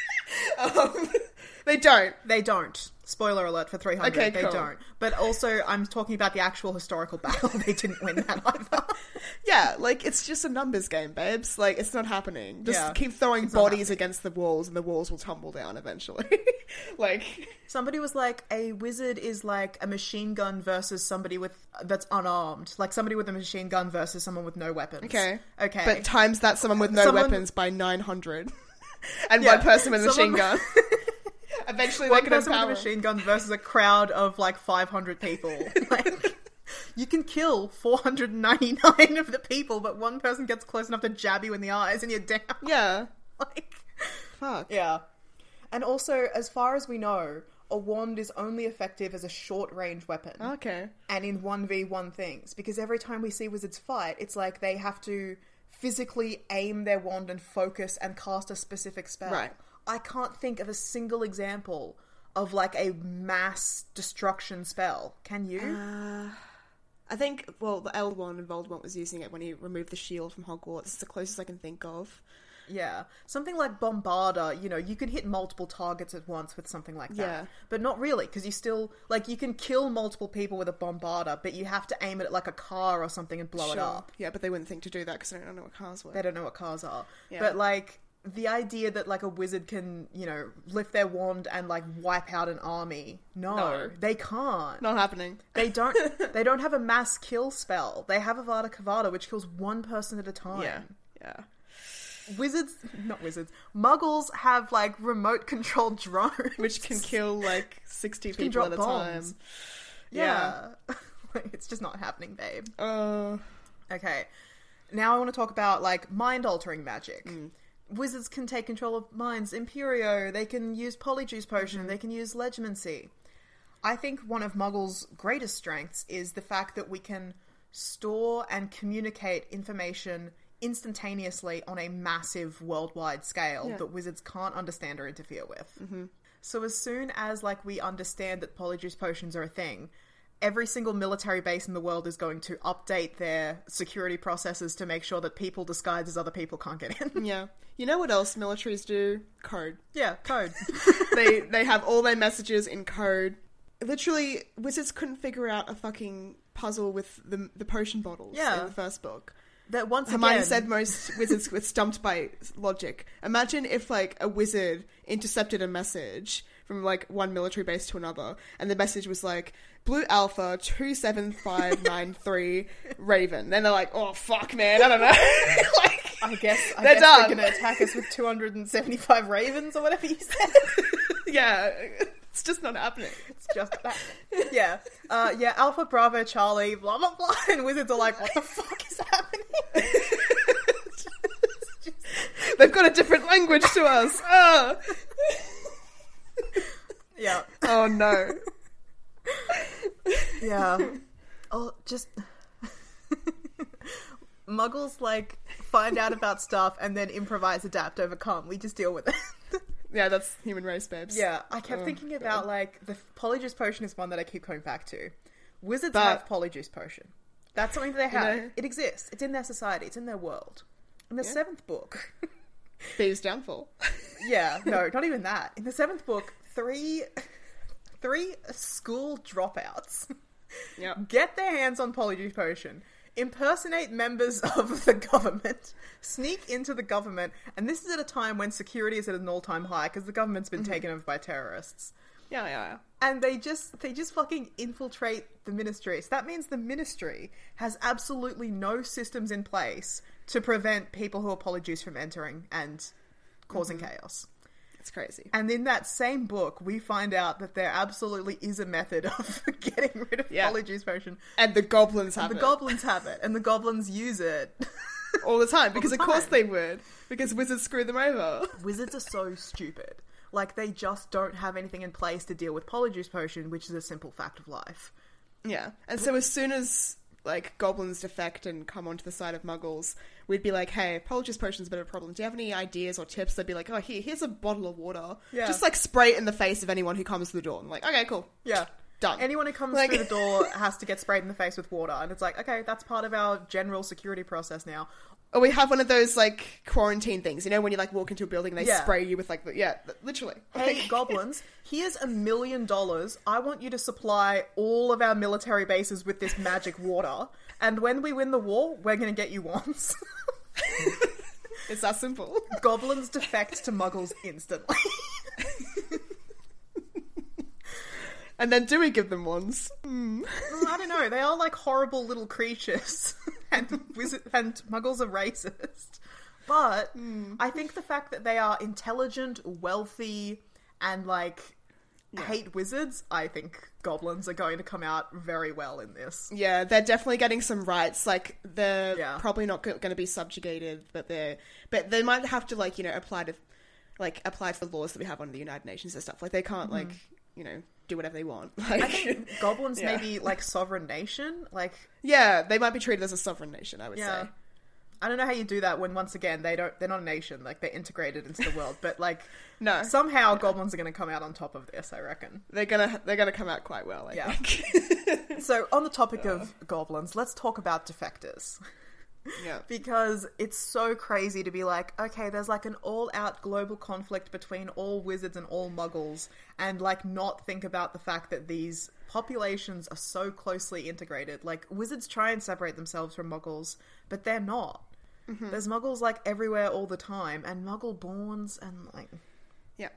They don't. They don't. Spoiler alert for 300. Okay, they cool. don't. But also, I'm talking about the actual historical battle. They didn't win that either. Yeah, like, it's just a numbers game, babes. Like, it's not happening. Just keep throwing It's not bodies happening. against the walls, and the walls will tumble down eventually. Like... Somebody was like, a wizard is like a machine gun versus somebody that's unarmed. Like somebody with a machine gun versus someone with no weapons. Okay. Okay. But times that someone with no Someone- weapons by 900. And Yeah, one person with a machine someone- gun. Eventually one they can person with a empower. machine gun versus a crowd of like 500 people. Like, you can kill 499 of the people, but one person gets close enough to jab you in the eyes and you're down. Yeah. Like, Fuck. yeah. And also, as far as we know, a wand is only effective as a short-range weapon. Okay. And in 1v1 things. Because every time we see wizards fight, it's like they have to physically aim their wand and focus and cast a specific spell. Right. I can't think of a single example of, like, a mass destruction spell. Can you? I think, well, the L1 and Voldemort was using it when he removed the shield from Hogwarts. It's the closest I can think of. Yeah. Something like Bombarda, you know, you can hit multiple targets at once with something like that. Yeah. But not really, because you still, like, you can kill multiple people with a Bombarda, but you have to aim it at, like, a car or something and blow it up. Yeah, but they wouldn't think to do that because they don't know what cars were. They don't know what cars are. Yeah. But, like, the idea that, like, a wizard can, you know, lift their wand and, like, wipe out an army. No. They can't. Not happening. They don't have a mass kill spell. They have Avada Kedavra, which kills one person at a time. Yeah. Yeah. Muggles have, like, remote-controlled drones. Which can kill, like, 60 can people drop at a bombs. time. Yeah. It's just not happening, babe. Uh, Okay. Now I want to talk about, like, mind-altering magic. Wizards can take control of minds. Imperio, they can use Polyjuice Potion, they can use Legmancy. I think one of Muggles' greatest strengths is the fact that we can store and communicate information instantaneously on a massive worldwide scale that wizards can't understand or interfere with. So as soon as, like, we understand that Polyjuice Potions are a thing, every single military base in the world is going to update their security processes to make sure that people disguised as other people can't get in. Yeah. You know what else militaries do? Code. Yeah, code. They have all their messages in code. Literally, wizards couldn't figure out a fucking puzzle with the potion bottles in the first book. That once Hermione again... said most wizards were stumped by logic. Imagine if, like, a wizard intercepted a message from, like, one military base to another, and the message was like, Blue Alpha 27593 Raven. Then they're like, oh, fuck, man, I don't know. Like, I guess they're they're going to attack us with 275 ravens or whatever you said. Yeah, it's just not happening. It's just that. Yeah. Alpha, Bravo, Charlie, blah, blah, blah. And wizards are like, what the fuck is happening? They've got a different language to us. Oh. Yeah. Oh, no. Yeah. Oh, just... Muggles, like, find out about stuff and then improvise, adapt, overcome. We just deal with it. Yeah, that's human race, babes. Yeah, I kept thinking about, like, the Polyjuice Potion is one that I keep coming back to. Wizards have Polyjuice Potion. That's something that they have. It exists. It's in their society. It's in their world. In the 7th book... Thieves' Downfall. Yeah, no, not even that. In the 7th book, three school dropouts get their hands on Polyjuice Potion, impersonate members of the government, sneak into the government, and this is at a time when security is at an all-time high because the government's been taken over by terrorists. Yeah. And they just fucking infiltrate the ministry. So that means the ministry has absolutely no systems in place to prevent people who are polyjuice from entering and causing chaos. It's crazy. And in that same book, we find out that there absolutely is a method of getting rid of Polyjuice Potion. And the goblins have it. The goblins have it, and the goblins use it. All the time, because of course they would. Because wizards screw them over. Wizards are so stupid. Like, they just don't have anything in place to deal with Polyjuice Potion, which is a simple fact of life. Yeah. And so as soon as, like, goblins defect and come onto the side of muggles, we'd be like, hey, Polyjuice Potion's a bit of a problem. Do you have any ideas or tips? They'd be like, oh, here's a bottle of water. Yeah. Just, like, spray it in the face of anyone who comes to the door. I'm like, okay, cool. Yeah. Done. Anyone who comes through the door has to get sprayed in the face with water. And it's like, okay, that's part of our general security process now. Or we have one of those, like, quarantine things. You know, when you, like, walk into a building and they spray you with, like, literally. Hey, goblins, here's $1 million. I want you to supply all of our military bases with this magic water. And when we win the war, we're going to get you wands. It's that simple. Goblins defect to muggles instantly. And then do we give them wands? I don't know. They are like horrible little creatures. and muggles are racist. But I think the fact that they are intelligent, wealthy, and like hate wizards, I think goblins are going to come out very well in this. Yeah, they're definitely getting some rights. Like, they're probably not going to be subjugated, but they might have to, like, you know, apply to the laws that we have under the United Nations and stuff. Like, they can't like, you know, do whatever they want. Like, I think goblins may be like sovereign nation. Like, yeah, they might be treated as a sovereign nation, I would say. I don't know how you do that when, once again, they're not a nation. Like, they're integrated into the world. But, like, no, somehow goblins are going to come out on top of this, I reckon. They're gonna come out quite well, I think. So, on the topic of goblins, let's talk about defectors. Yeah. Because it's so crazy to be like, okay, there's like an all-out global conflict between all wizards and all muggles, and like not think about the fact that these populations are so closely integrated. Like, wizards try and separate themselves from muggles, but they're not. Mm-hmm. There's muggles like everywhere all the time, and muggle-borns, and like... Yeah.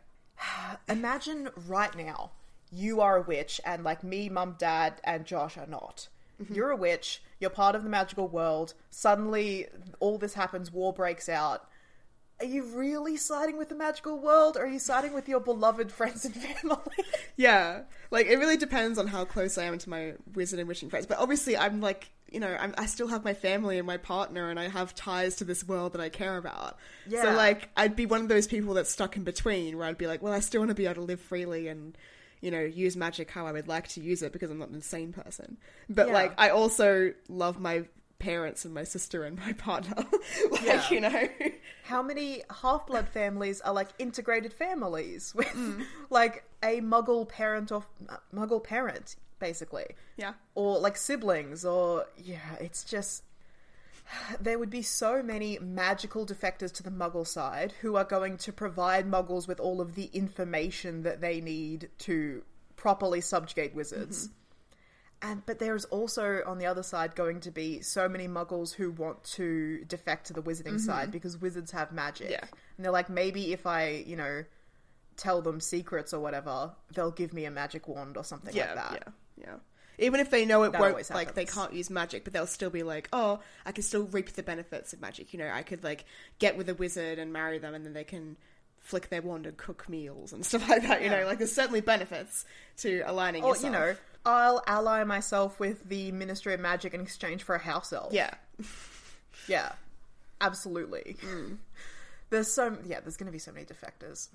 Imagine right now, you are a witch, and like me, mum, dad, and Josh are not. Mm-hmm. You're a witch, you're part of the magical world, suddenly all this happens, war breaks out. Are you really siding with the magical world, or are you siding with your beloved friends and family? Yeah, like, it really depends on how close I am to my wizard and witching friends, but obviously I'm like, you know, I still have my family and my partner, and I have ties to this world that I care about. Yeah. So, like, I'd be one of those people that's stuck in between, where I'd be like, well, I still want to be able to live freely and, you know, use magic how I would like to use it, because I'm not an insane person. But, like, I also love my parents and my sister and my partner. Like, you know. How many Half-Blood families are, like, integrated families with, like, a muggle parent or muggle parent? basically. Yeah. Or, like, siblings, or... Yeah, it's just... There would be so many magical defectors to the Muggle side who are going to provide Muggles with all of the information that they need to properly subjugate wizards. But there's also, on the other side, going to be so many Muggles who want to defect to the wizarding side because wizards have magic. Yeah. And they're like, maybe if I, tell them secrets or whatever, they'll give me a magic wand or something like that. Yeah. Even if they know it That won't, always like, they happens. can't use magic, but they'll still be like, oh, I can still reap the benefits of magic. I could, like, get with a wizard and marry them, and then they can flick their wand and cook meals and stuff like that, Yeah. Like, there's certainly benefits to aligning Or, yourself. I'll ally myself with the Ministry of Magic in exchange for a house elf. Yeah. Yeah. Absolutely. There's going to be so many defectors.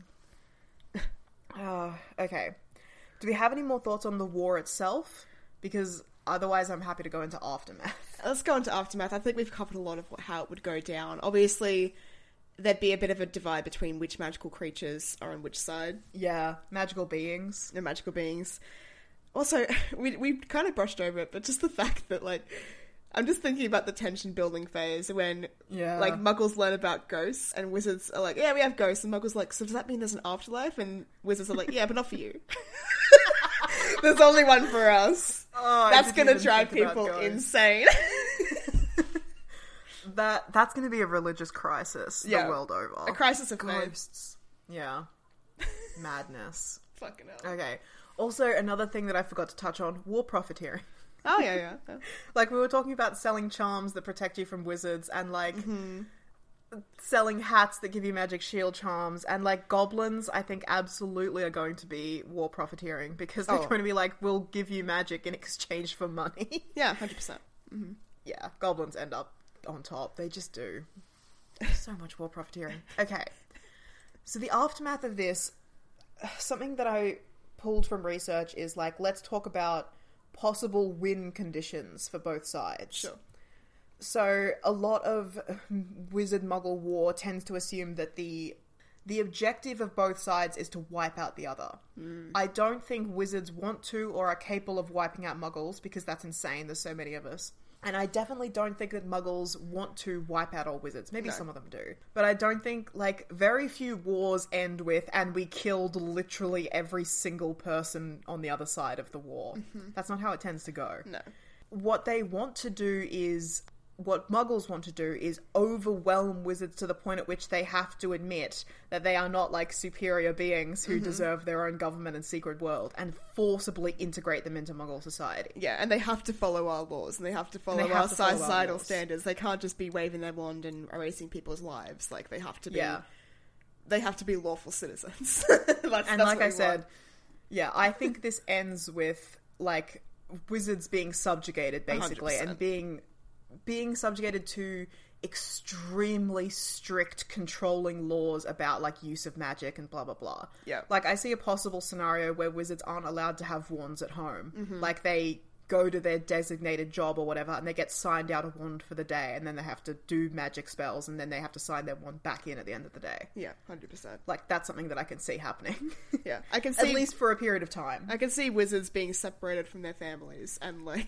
Okay. Do we have any more thoughts on the war itself? Because otherwise I'm happy to go into Aftermath. Let's go into Aftermath. I think we've covered a lot of how it would go down. Obviously, there'd be a bit of a divide between which magical creatures are on which side. Yeah. Magical beings. The magical beings. Also, we kind of brushed over it, but just the fact that, like, I'm just thinking about the tension building phase when, like, Muggles learn about ghosts and wizards are like, yeah, we have ghosts, and Muggles are like, so does that mean there's an afterlife? And wizards are like, yeah, but not for you. There's only one for us. Oh, That's going to drive people insane. That's going to be a religious crisis the world over. A crisis of faith. Ghosts. Yeah. Madness. Fucking hell. Okay. Also, another thing that I forgot to touch on, war profiteering. Oh, yeah. Like, we were talking about selling charms that protect you from wizards, and, like, selling hats that give you magic shield charms, and, like, goblins, I think, absolutely are going to be war profiteering, because they're going to be like, we'll give you magic in exchange for money. Yeah, 100%. Yeah, goblins end up on top. They just do. So much war profiteering. Okay. So the aftermath of this, something that I pulled from research is, like, let's talk about possible win conditions for both sides. Sure. So a lot of wizard-muggle war tends to assume that the objective of both sides is to wipe out the other. I don't think wizards want to or are capable of wiping out muggles, because that's insane. There's so many of us. And I definitely don't think that muggles want to wipe out all wizards. Maybe some of them do. But I don't think, like, very few wars end with, and we killed literally every single person on the other side of the war. That's not how it tends to go. No. What they want to do is... What muggles want to do is overwhelm wizards to the point at which they have to admit that they are not, like, superior beings who deserve their own government and secret world, and forcibly integrate them into muggle society. Yeah, and they have to follow our laws, and they have to follow our societal standards. They can't just be waving their wand and erasing people's lives. Like, they have to be... Yeah. They have to be lawful citizens. that's like I said, I think this ends with, like, wizards being subjugated, basically, 100%. and being subjugated to extremely strict controlling laws about, like, use of magic and blah blah blah. Yeah. Like, I see a possible scenario where wizards aren't allowed to have wands at home. Like, they go to their designated job or whatever, and they get signed out a wand for the day, and then they have to do magic spells, and then they have to sign their wand back in at the end of the day. Yeah, 100%. Like, that's something that I can see happening. Yeah, I can see... At least for a period of time. I can see wizards being separated from their families, and, like,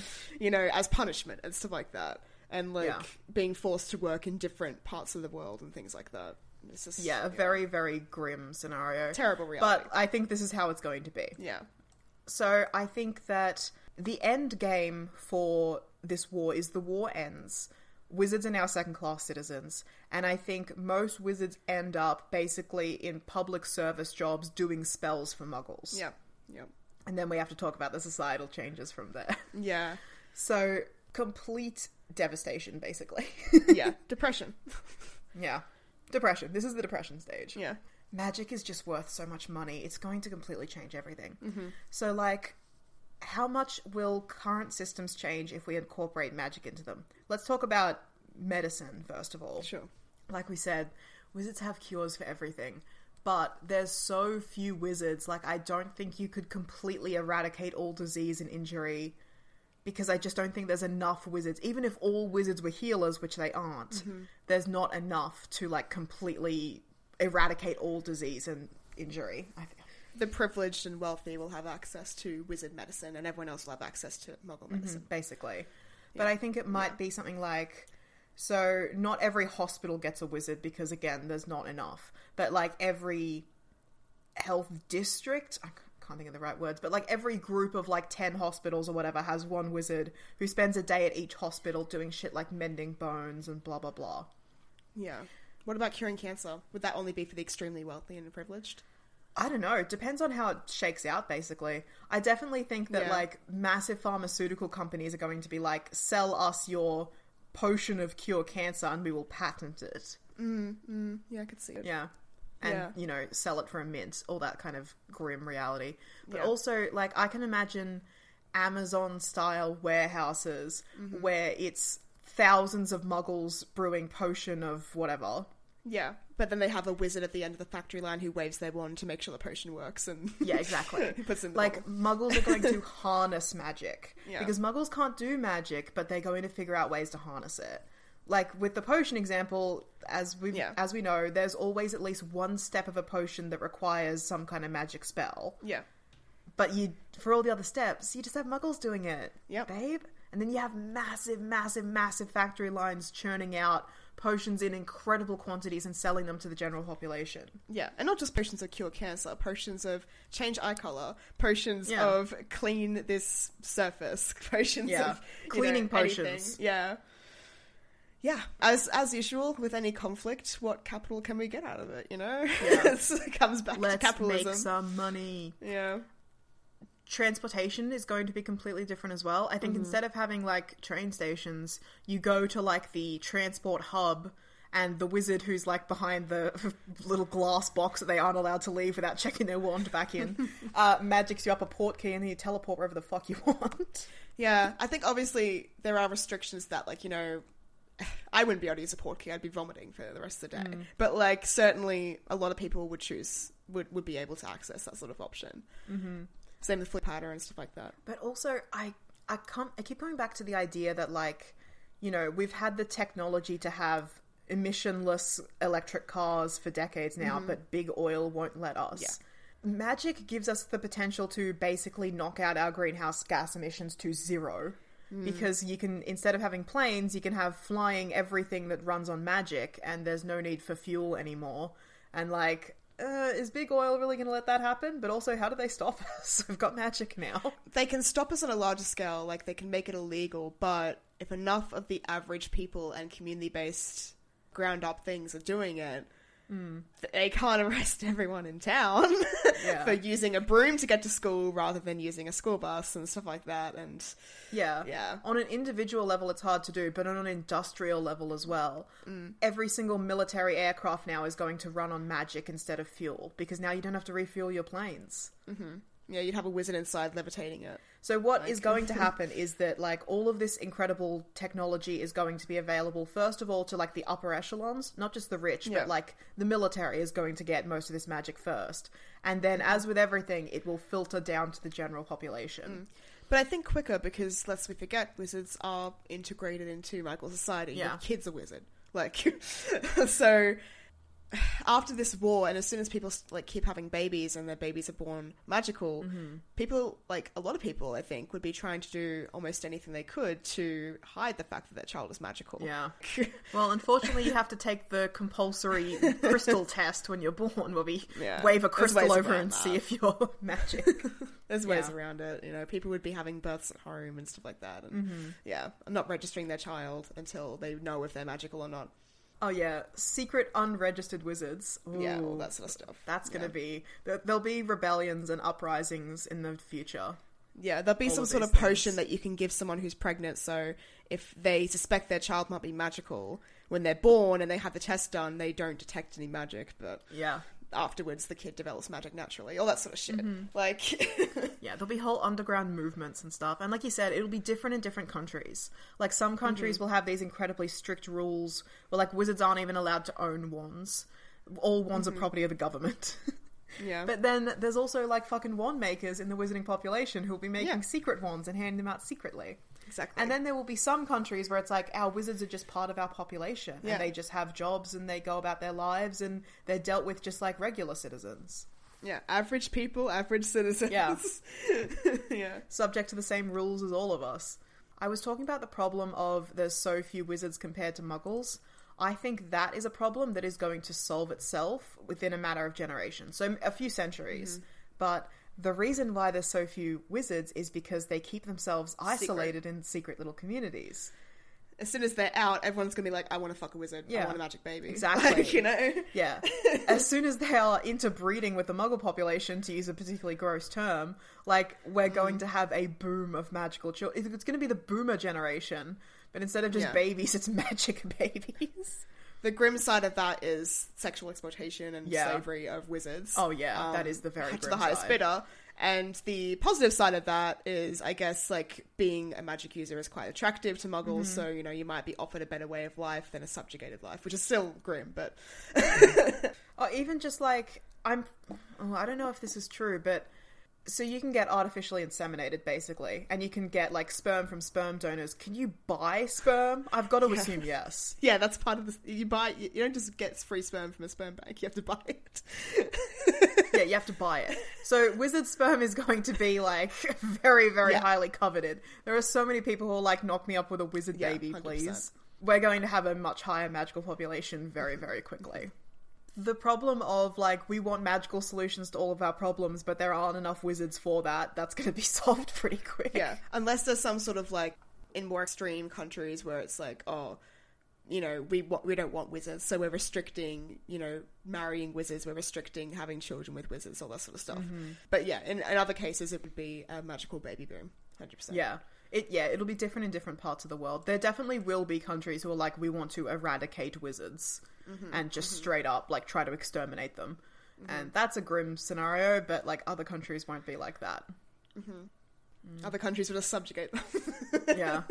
as punishment and stuff like that. And, like, being forced to work in different parts of the world and things like that. It's just... Yeah, a very, very grim scenario. Terrible reality. But I think this is how it's going to be. Yeah. So I think that the end game for this war is the war ends. Wizards are now second-class citizens, and I think most wizards end up basically in public service jobs doing spells for muggles. Yeah. Yeah. And then we have to talk about the societal changes from there. Yeah. So, complete devastation, basically. Yeah. Depression. Yeah. Depression. This is the depression stage. Yeah. Magic is just worth so much money. It's going to completely change everything. So, like, how much will current systems change if we incorporate magic into them? Let's talk about medicine, first of all. Sure. Like we said, wizards have cures for everything. But there's so few wizards, like, I don't think you could completely eradicate all disease and injury, because I just don't think there's enough wizards. Even if all wizards were healers, which they aren't, there's not enough to, like, completely eradicate all disease and injury. the privileged and wealthy will have access to wizard medicine, and everyone else will have access to Muggle medicine. Basically. But I think it might be something like, so not every hospital gets a wizard because, again, there's not enough. But, like, every health district, I can't think of the right words, but, like, every group of, like, 10 hospitals or whatever has one wizard who spends a day at each hospital doing shit like mending bones and blah, blah, blah. Yeah. What about curing cancer? Would that only be for the extremely wealthy and privileged? I don't know. It depends on how it shakes out, basically. I definitely think that, like, massive pharmaceutical companies are going to be like, sell us your potion of cure cancer and we will patent it. Yeah, I could see it. Yeah. And, you know, sell it for a mint. All that kind of grim reality. But Yeah. also, like, I can imagine Amazon-style warehouses where it's thousands of muggles brewing potion of whatever. Yeah, but then they have a wizard at the end of the factory line who waves their wand to make sure the potion works, and Yeah, exactly. puts in the Like, bottle. muggles are going to harness magic. Yeah. Because muggles can't do magic, but they're going to figure out ways to harness it. Like, with the potion example, as we know, there's always at least one step of a potion that requires some kind of magic spell. Yeah. But for all the other steps, you just have muggles doing it, Yep. babe. And then you have massive, massive, massive factory lines churning out potions in incredible quantities and selling them to the general population. Yeah, and not just potions of cure cancer, potions of change eye color, potions Yeah. of clean this surface, potions of Cleaning anything. potions. Yeah. Yeah, as usual with any conflict, what capital can we get out of it? You know, it comes back Let's to capitalism. make some money. Yeah, Transportation is going to be completely different as well. I think instead of having, like, train stations, you go to, like, the transport hub, and the wizard who's, like, behind the little glass box that they aren't allowed to leave without checking their wand back in, magics you up a port key and then you teleport wherever the fuck you want. yeah. I think obviously there are restrictions that, like, you know, I wouldn't be able to use a port key. I'd be vomiting for the rest of the day. But, like, certainly a lot of people would be able to access that sort of option. Mm-hmm. Same with flip powder and stuff like that. But also, I keep coming back to the idea that, like, you know, we've had the technology to have emissionless electric cars for decades now, but big oil won't let us. Yeah. Magic gives us the potential to basically knock out our greenhouse gas emissions to zero. Because you can, instead of having planes, you can have flying everything that runs on magic, and there's no need for fuel anymore. And, like, is big oil really going to let that happen? But also, how do they stop us? We've got magic now. They can stop us on a larger scale, like they can make it illegal, but if enough of the average people and community-based ground-up things are doing it, they can't arrest everyone in town for using a broom to get to school rather than using a school bus and stuff like that. And Yeah. On an individual level, it's hard to do, but on an industrial level as well. Every single military aircraft now is going to run on magic instead of fuel, because now you don't have to refuel your planes. Yeah, you'd have a wizard inside levitating it. So what is going to happen is that, like, all of this incredible technology is going to be available, first of all, to, like, the upper echelons, not just the rich, but, like, the military is going to get most of this magic first. And then, as with everything, it will filter down to the general population. But I think quicker, because lest we forget, wizards are integrated into magical society. Yeah. Your kid's a wizard. Like, so after this war, and as soon as people like keep having babies and their babies are born magical, people, like a lot of people, I think, would be trying to do almost anything they could to hide the fact that their child is magical. Yeah. Well, unfortunately, you have to take the compulsory crystal test when you're born, where we wave a There's crystal ways over around and that. see if you're magic. There's ways around it. You know, people would be having births at home and stuff like that. And not registering their child until they know if they're magical or not. Oh yeah, secret unregistered wizards. Ooh, Yeah, all that sort of stuff. That's gonna be... There'll be rebellions and uprisings in the future. Yeah, there'll be All some of sort these of potion things. that you can give someone who's pregnant, so if they suspect their child might be magical, when they're born and they have the test done, they don't detect any magic, but Yeah. afterwards the kid develops magic naturally. All that sort of shit. Like... Yeah, there'll be whole underground movements and stuff. And like you said, it'll be different in different countries. Like, some countries will have these incredibly strict rules where, like, wizards aren't even allowed to own wands. All wands are property of the government. Yeah. But then there's also, like, fucking wand makers in the wizarding population who will be making secret wands and handing them out secretly. Exactly. And then there will be some countries where it's like, our wizards are just part of our population. Yeah. And they just have jobs and they go about their lives and they're dealt with just like regular citizens. Yeah, average people, average citizens. Yeah. Yeah. Subject to the same rules as all of us. I was talking about the problem of there's so few wizards compared to muggles. I think that is a problem that is going to solve itself within a matter of generations. So a few centuries. But the reason why there's so few wizards is because they keep themselves isolated in secret little communities. As soon as they're out, everyone's gonna be like, I want to fuck a wizard. Yeah. I want a magic baby. Exactly. Like, you know? Yeah. As soon as they are interbreeding with the muggle population, to use a particularly gross term, like, we're going to have a boom of magical children. It's going to be the boomer generation, but instead of just babies, it's magic babies. The grim side of that is sexual exploitation and slavery of wizards. Oh, yeah. That is the very to grim the highest side. bidder. And the positive side of that is, I guess, like, being a magic user is quite attractive to muggles, so, you know, you might be offered a better way of life than a subjugated life, which is still grim, but... Or even just, like, I don't know if this is true, but... So you can get artificially inseminated, basically, and you can get, like, sperm from sperm donors. Can you buy sperm? I've got to assume yes. Yeah, that's part of the... You don't just get free sperm from a sperm bank, you have to buy it. Yeah, you have to buy it. So wizard sperm is going to be, like, very, very highly coveted. There are so many people who are like, knock me up with a wizard baby, 100%. please. We're going to have a much higher magical population very, very quickly. The problem of, like, we want magical solutions to all of our problems, but there aren't enough wizards for that, that's going to be solved pretty quick. Yeah, unless there's some sort of, like, in more extreme countries where it's like, oh, you know, we don't want wizards, so we're restricting, you know, marrying wizards, we're restricting having children with wizards, all that sort of stuff. But yeah, in other cases, it would be a magical baby boom, 100%. Yeah. It'll be different in different parts of the world. There definitely will be countries who are like, we want to eradicate wizards and just straight up, like, try to exterminate them. And that's a grim scenario, but, like, other countries won't be like that. Other countries would just subjugate them. Yeah.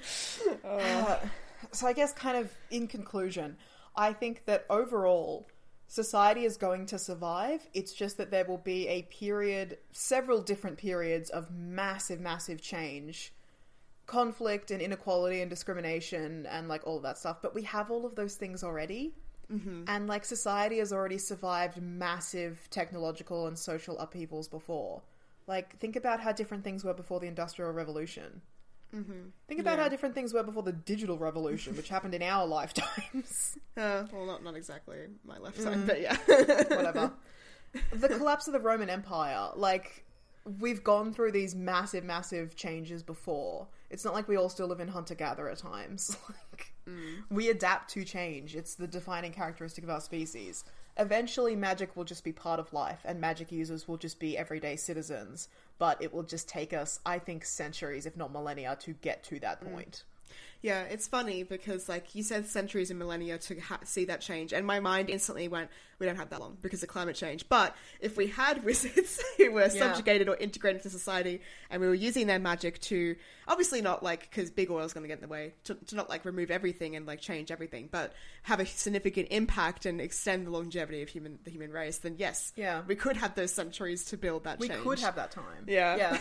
So I guess kind of in conclusion, I think that overall society is going to survive. It's just that there will be a period, several different periods of massive, massive change, conflict and inequality and discrimination and like all of that stuff. But we have all of those things already. And like society has already survived massive technological and social upheavals before. Like, think about how different things were before the Industrial Revolution. Think about how different things were before the Digital Revolution, which happened in our lifetimes. Well, not exactly my lifetime, but yeah. Whatever. The collapse of the Roman Empire, like, we've gone through these massive, massive changes before. It's not like we all still live in hunter-gatherer times. Like, we adapt to change. It's the defining characteristic of our species. Eventually, magic will just be part of life, and magic users will just be everyday citizens. But it will just take us, I think, centuries, if not millennia, to get to that point. Yeah, it's funny because, like, you said centuries and millennia to see that change, and my mind instantly went, we don't have that long because of climate change. But if we had wizards who were subjugated or integrated into society, and we were using their magic to, obviously not, like, because big oil's going to get in the way, to not, like, remove everything and, like, change everything, but have a significant impact and extend the longevity of the human race, then yes, we could have those centuries to build that change. We could have that time. Yeah.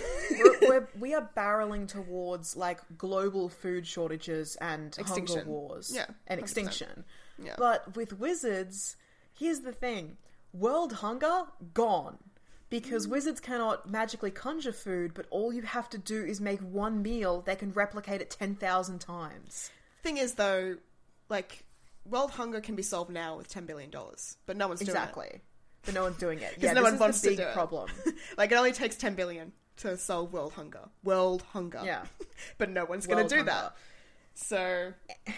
We are barreling towards, like, global food shortages and extinction. hunger wars and 100%. extinction. Yeah. But with wizards, here's the thing. World hunger, gone. Because wizards cannot magically conjure food, but all you have to do is make one meal they can replicate it 10,000 times. Thing is, though, like, world hunger can be solved now with $10 billion, but no one's doing it. Exactly. But no one's doing it. Because no one wants the to big do it. problem. Like, it only takes $10 billion to solve world hunger. World hunger. Yeah. But no one's going to do World that. hunger. So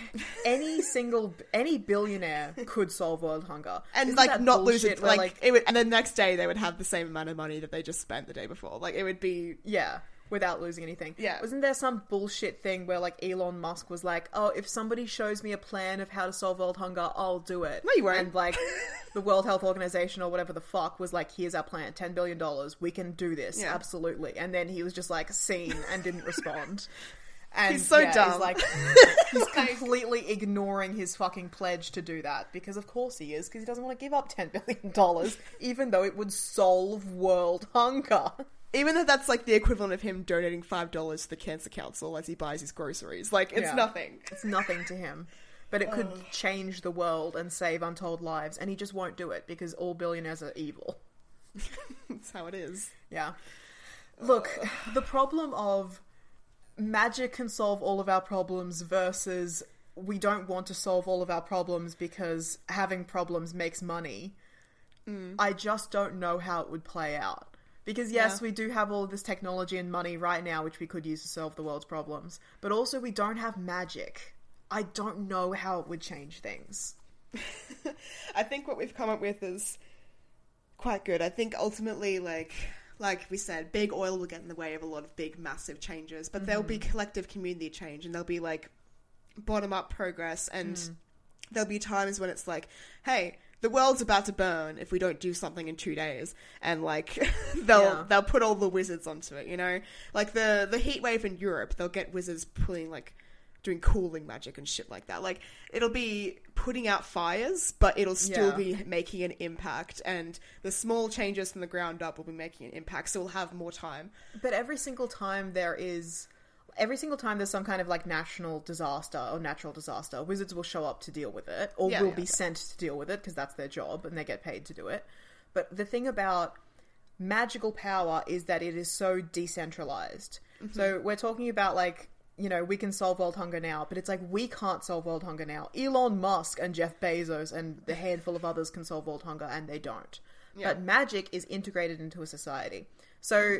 any billionaire could solve world hunger, and Isn't like that not lose bullshit it, where, like it would, and the next day they would have the same amount of money that they just spent the day before. Like, it would be without losing anything. Yeah. Wasn't there some bullshit thing where, like, Elon Musk was like, oh, if somebody shows me a plan of how to solve world hunger, I'll do it. No, you won't. And, like, the World Health Organization or whatever the fuck was like, here's our plan, $10 billion, we can do this, absolutely. And then he was just, like, seen and didn't respond. And he's so dumb. He's like, he's completely ignoring his fucking pledge to do that, because of course he is, because he doesn't want to give up $10 billion, even though it would solve world hunger. Even though that's like the equivalent of him donating $5 to the Cancer Council as he buys his groceries. Like, it's nothing. It's nothing to him. But it could change the world and save untold lives, and he just won't do it because all billionaires are evil. That's how it is. Yeah. Look, the problem of magic can solve all of our problems versus we don't want to solve all of our problems because having problems makes money. I just don't know how it would play out. Because yes, we do have all of this technology and money right now which we could use to solve the world's problems. But also we don't have magic. I don't know how it would change things. I think what we've come up with is quite good. I think ultimately, like we said, big oil will get in the way of a lot of big, massive changes, but there'll be collective community change, and there'll be, like, bottom-up progress, and there'll be times when it's like, hey, the world's about to burn if we don't do something in 2 days, and, like, they'll put all the wizards onto it, you know? Like, the heat wave in Europe, they'll get wizards pulling, like, doing cooling magic and shit like that. Like, it'll be putting out fires, but it'll still be making an impact, and the small changes from the ground up will be making an impact, so we'll have more time. But every single time there's some kind of, like, national disaster or natural disaster, wizards will show up to deal with it, or will be sent to deal with it, because that's their job, and they get paid to do it. But the thing about magical power is that it is so decentralized. So we're talking about, like, you know, we can solve world hunger now, but it's like, we can't solve world hunger now. Elon Musk and Jeff Bezos and the handful of others can solve world hunger, and they don't. But magic is integrated into a society. So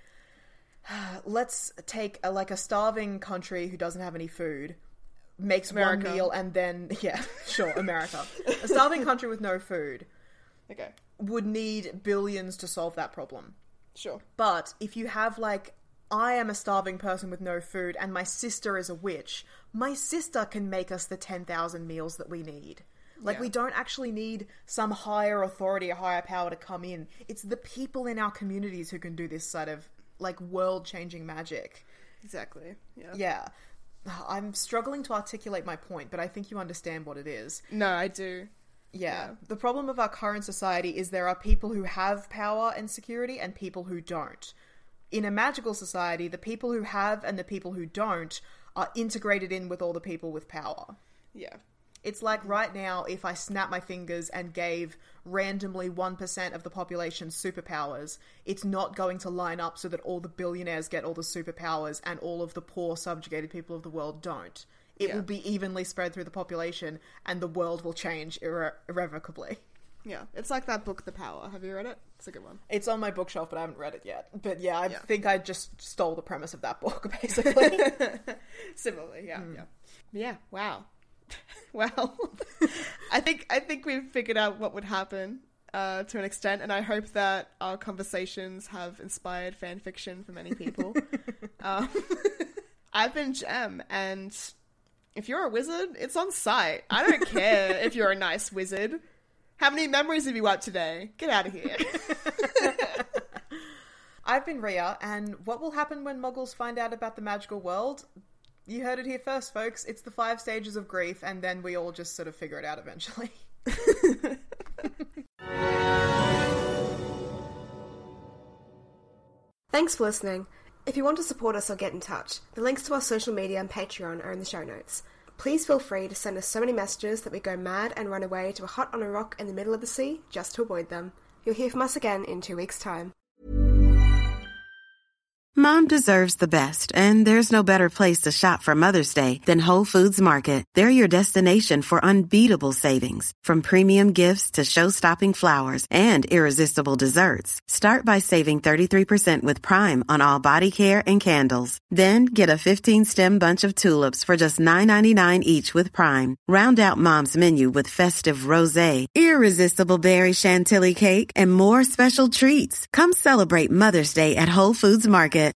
let's take a starving country who doesn't have any food, makes America. One meal, and then, America. A starving country with no food would need billions to solve that problem. Sure. But if you have, like, I am a starving person with no food, and my sister is a witch, my sister can make us the 10,000 meals that we need. Like, we don't actually need some higher authority or higher power to come in. It's the people in our communities who can do this sort of, like, world-changing magic. Exactly. Yeah. I'm struggling to articulate my point, but I think you understand what it is. No, I do. Yeah. The problem of our current society is there are people who have power and security and people who don't. In a magical society, the people who have and the people who don't are integrated in with all the people with power. Yeah. It's like right now, if I snap my fingers and gave randomly 1% of the population superpowers, it's not going to line up so that all the billionaires get all the superpowers and all of the poor subjugated people of the world don't. It will be evenly spread through the population, and the world will change irrevocably. Yeah, it's like that book, The Power. Have you read it? It's a good one. It's on my bookshelf, but I haven't read it yet. But yeah, I think I just stole the premise of that book, basically. Similarly, yeah. Yeah, wow. Well, I think we've figured out what would happen to an extent, and I hope that our conversations have inspired fan fiction for many people. I've been Jem, and if you're a wizard, it's on site. I don't care if you're a nice wizard. How many memories have you wiped today? Get out of here. I've been Rhea, and what will happen when Muggles find out about the magical world? You heard it here first, folks. It's the 5 stages of grief, and then we all just sort of figure it out eventually. Thanks for listening. If you want to support us or get in touch, the links to our social media and Patreon are in the show notes. Please feel free to send us so many messages that we go mad and run away to a hut on a rock in the middle of the sea just to avoid them. You'll hear from us again in 2 weeks' time. Mom deserves the best, and there's no better place to shop for Mother's Day than Whole Foods Market. They're your destination for unbeatable savings, from premium gifts to show-stopping flowers and irresistible desserts. Start by saving 33% with Prime on all body care and candles. Then get a 15-stem bunch of tulips for just $9.99 each with Prime. Round out Mom's menu with festive rosé, irresistible berry chantilly cake, and more special treats. Come celebrate Mother's Day at Whole Foods Market.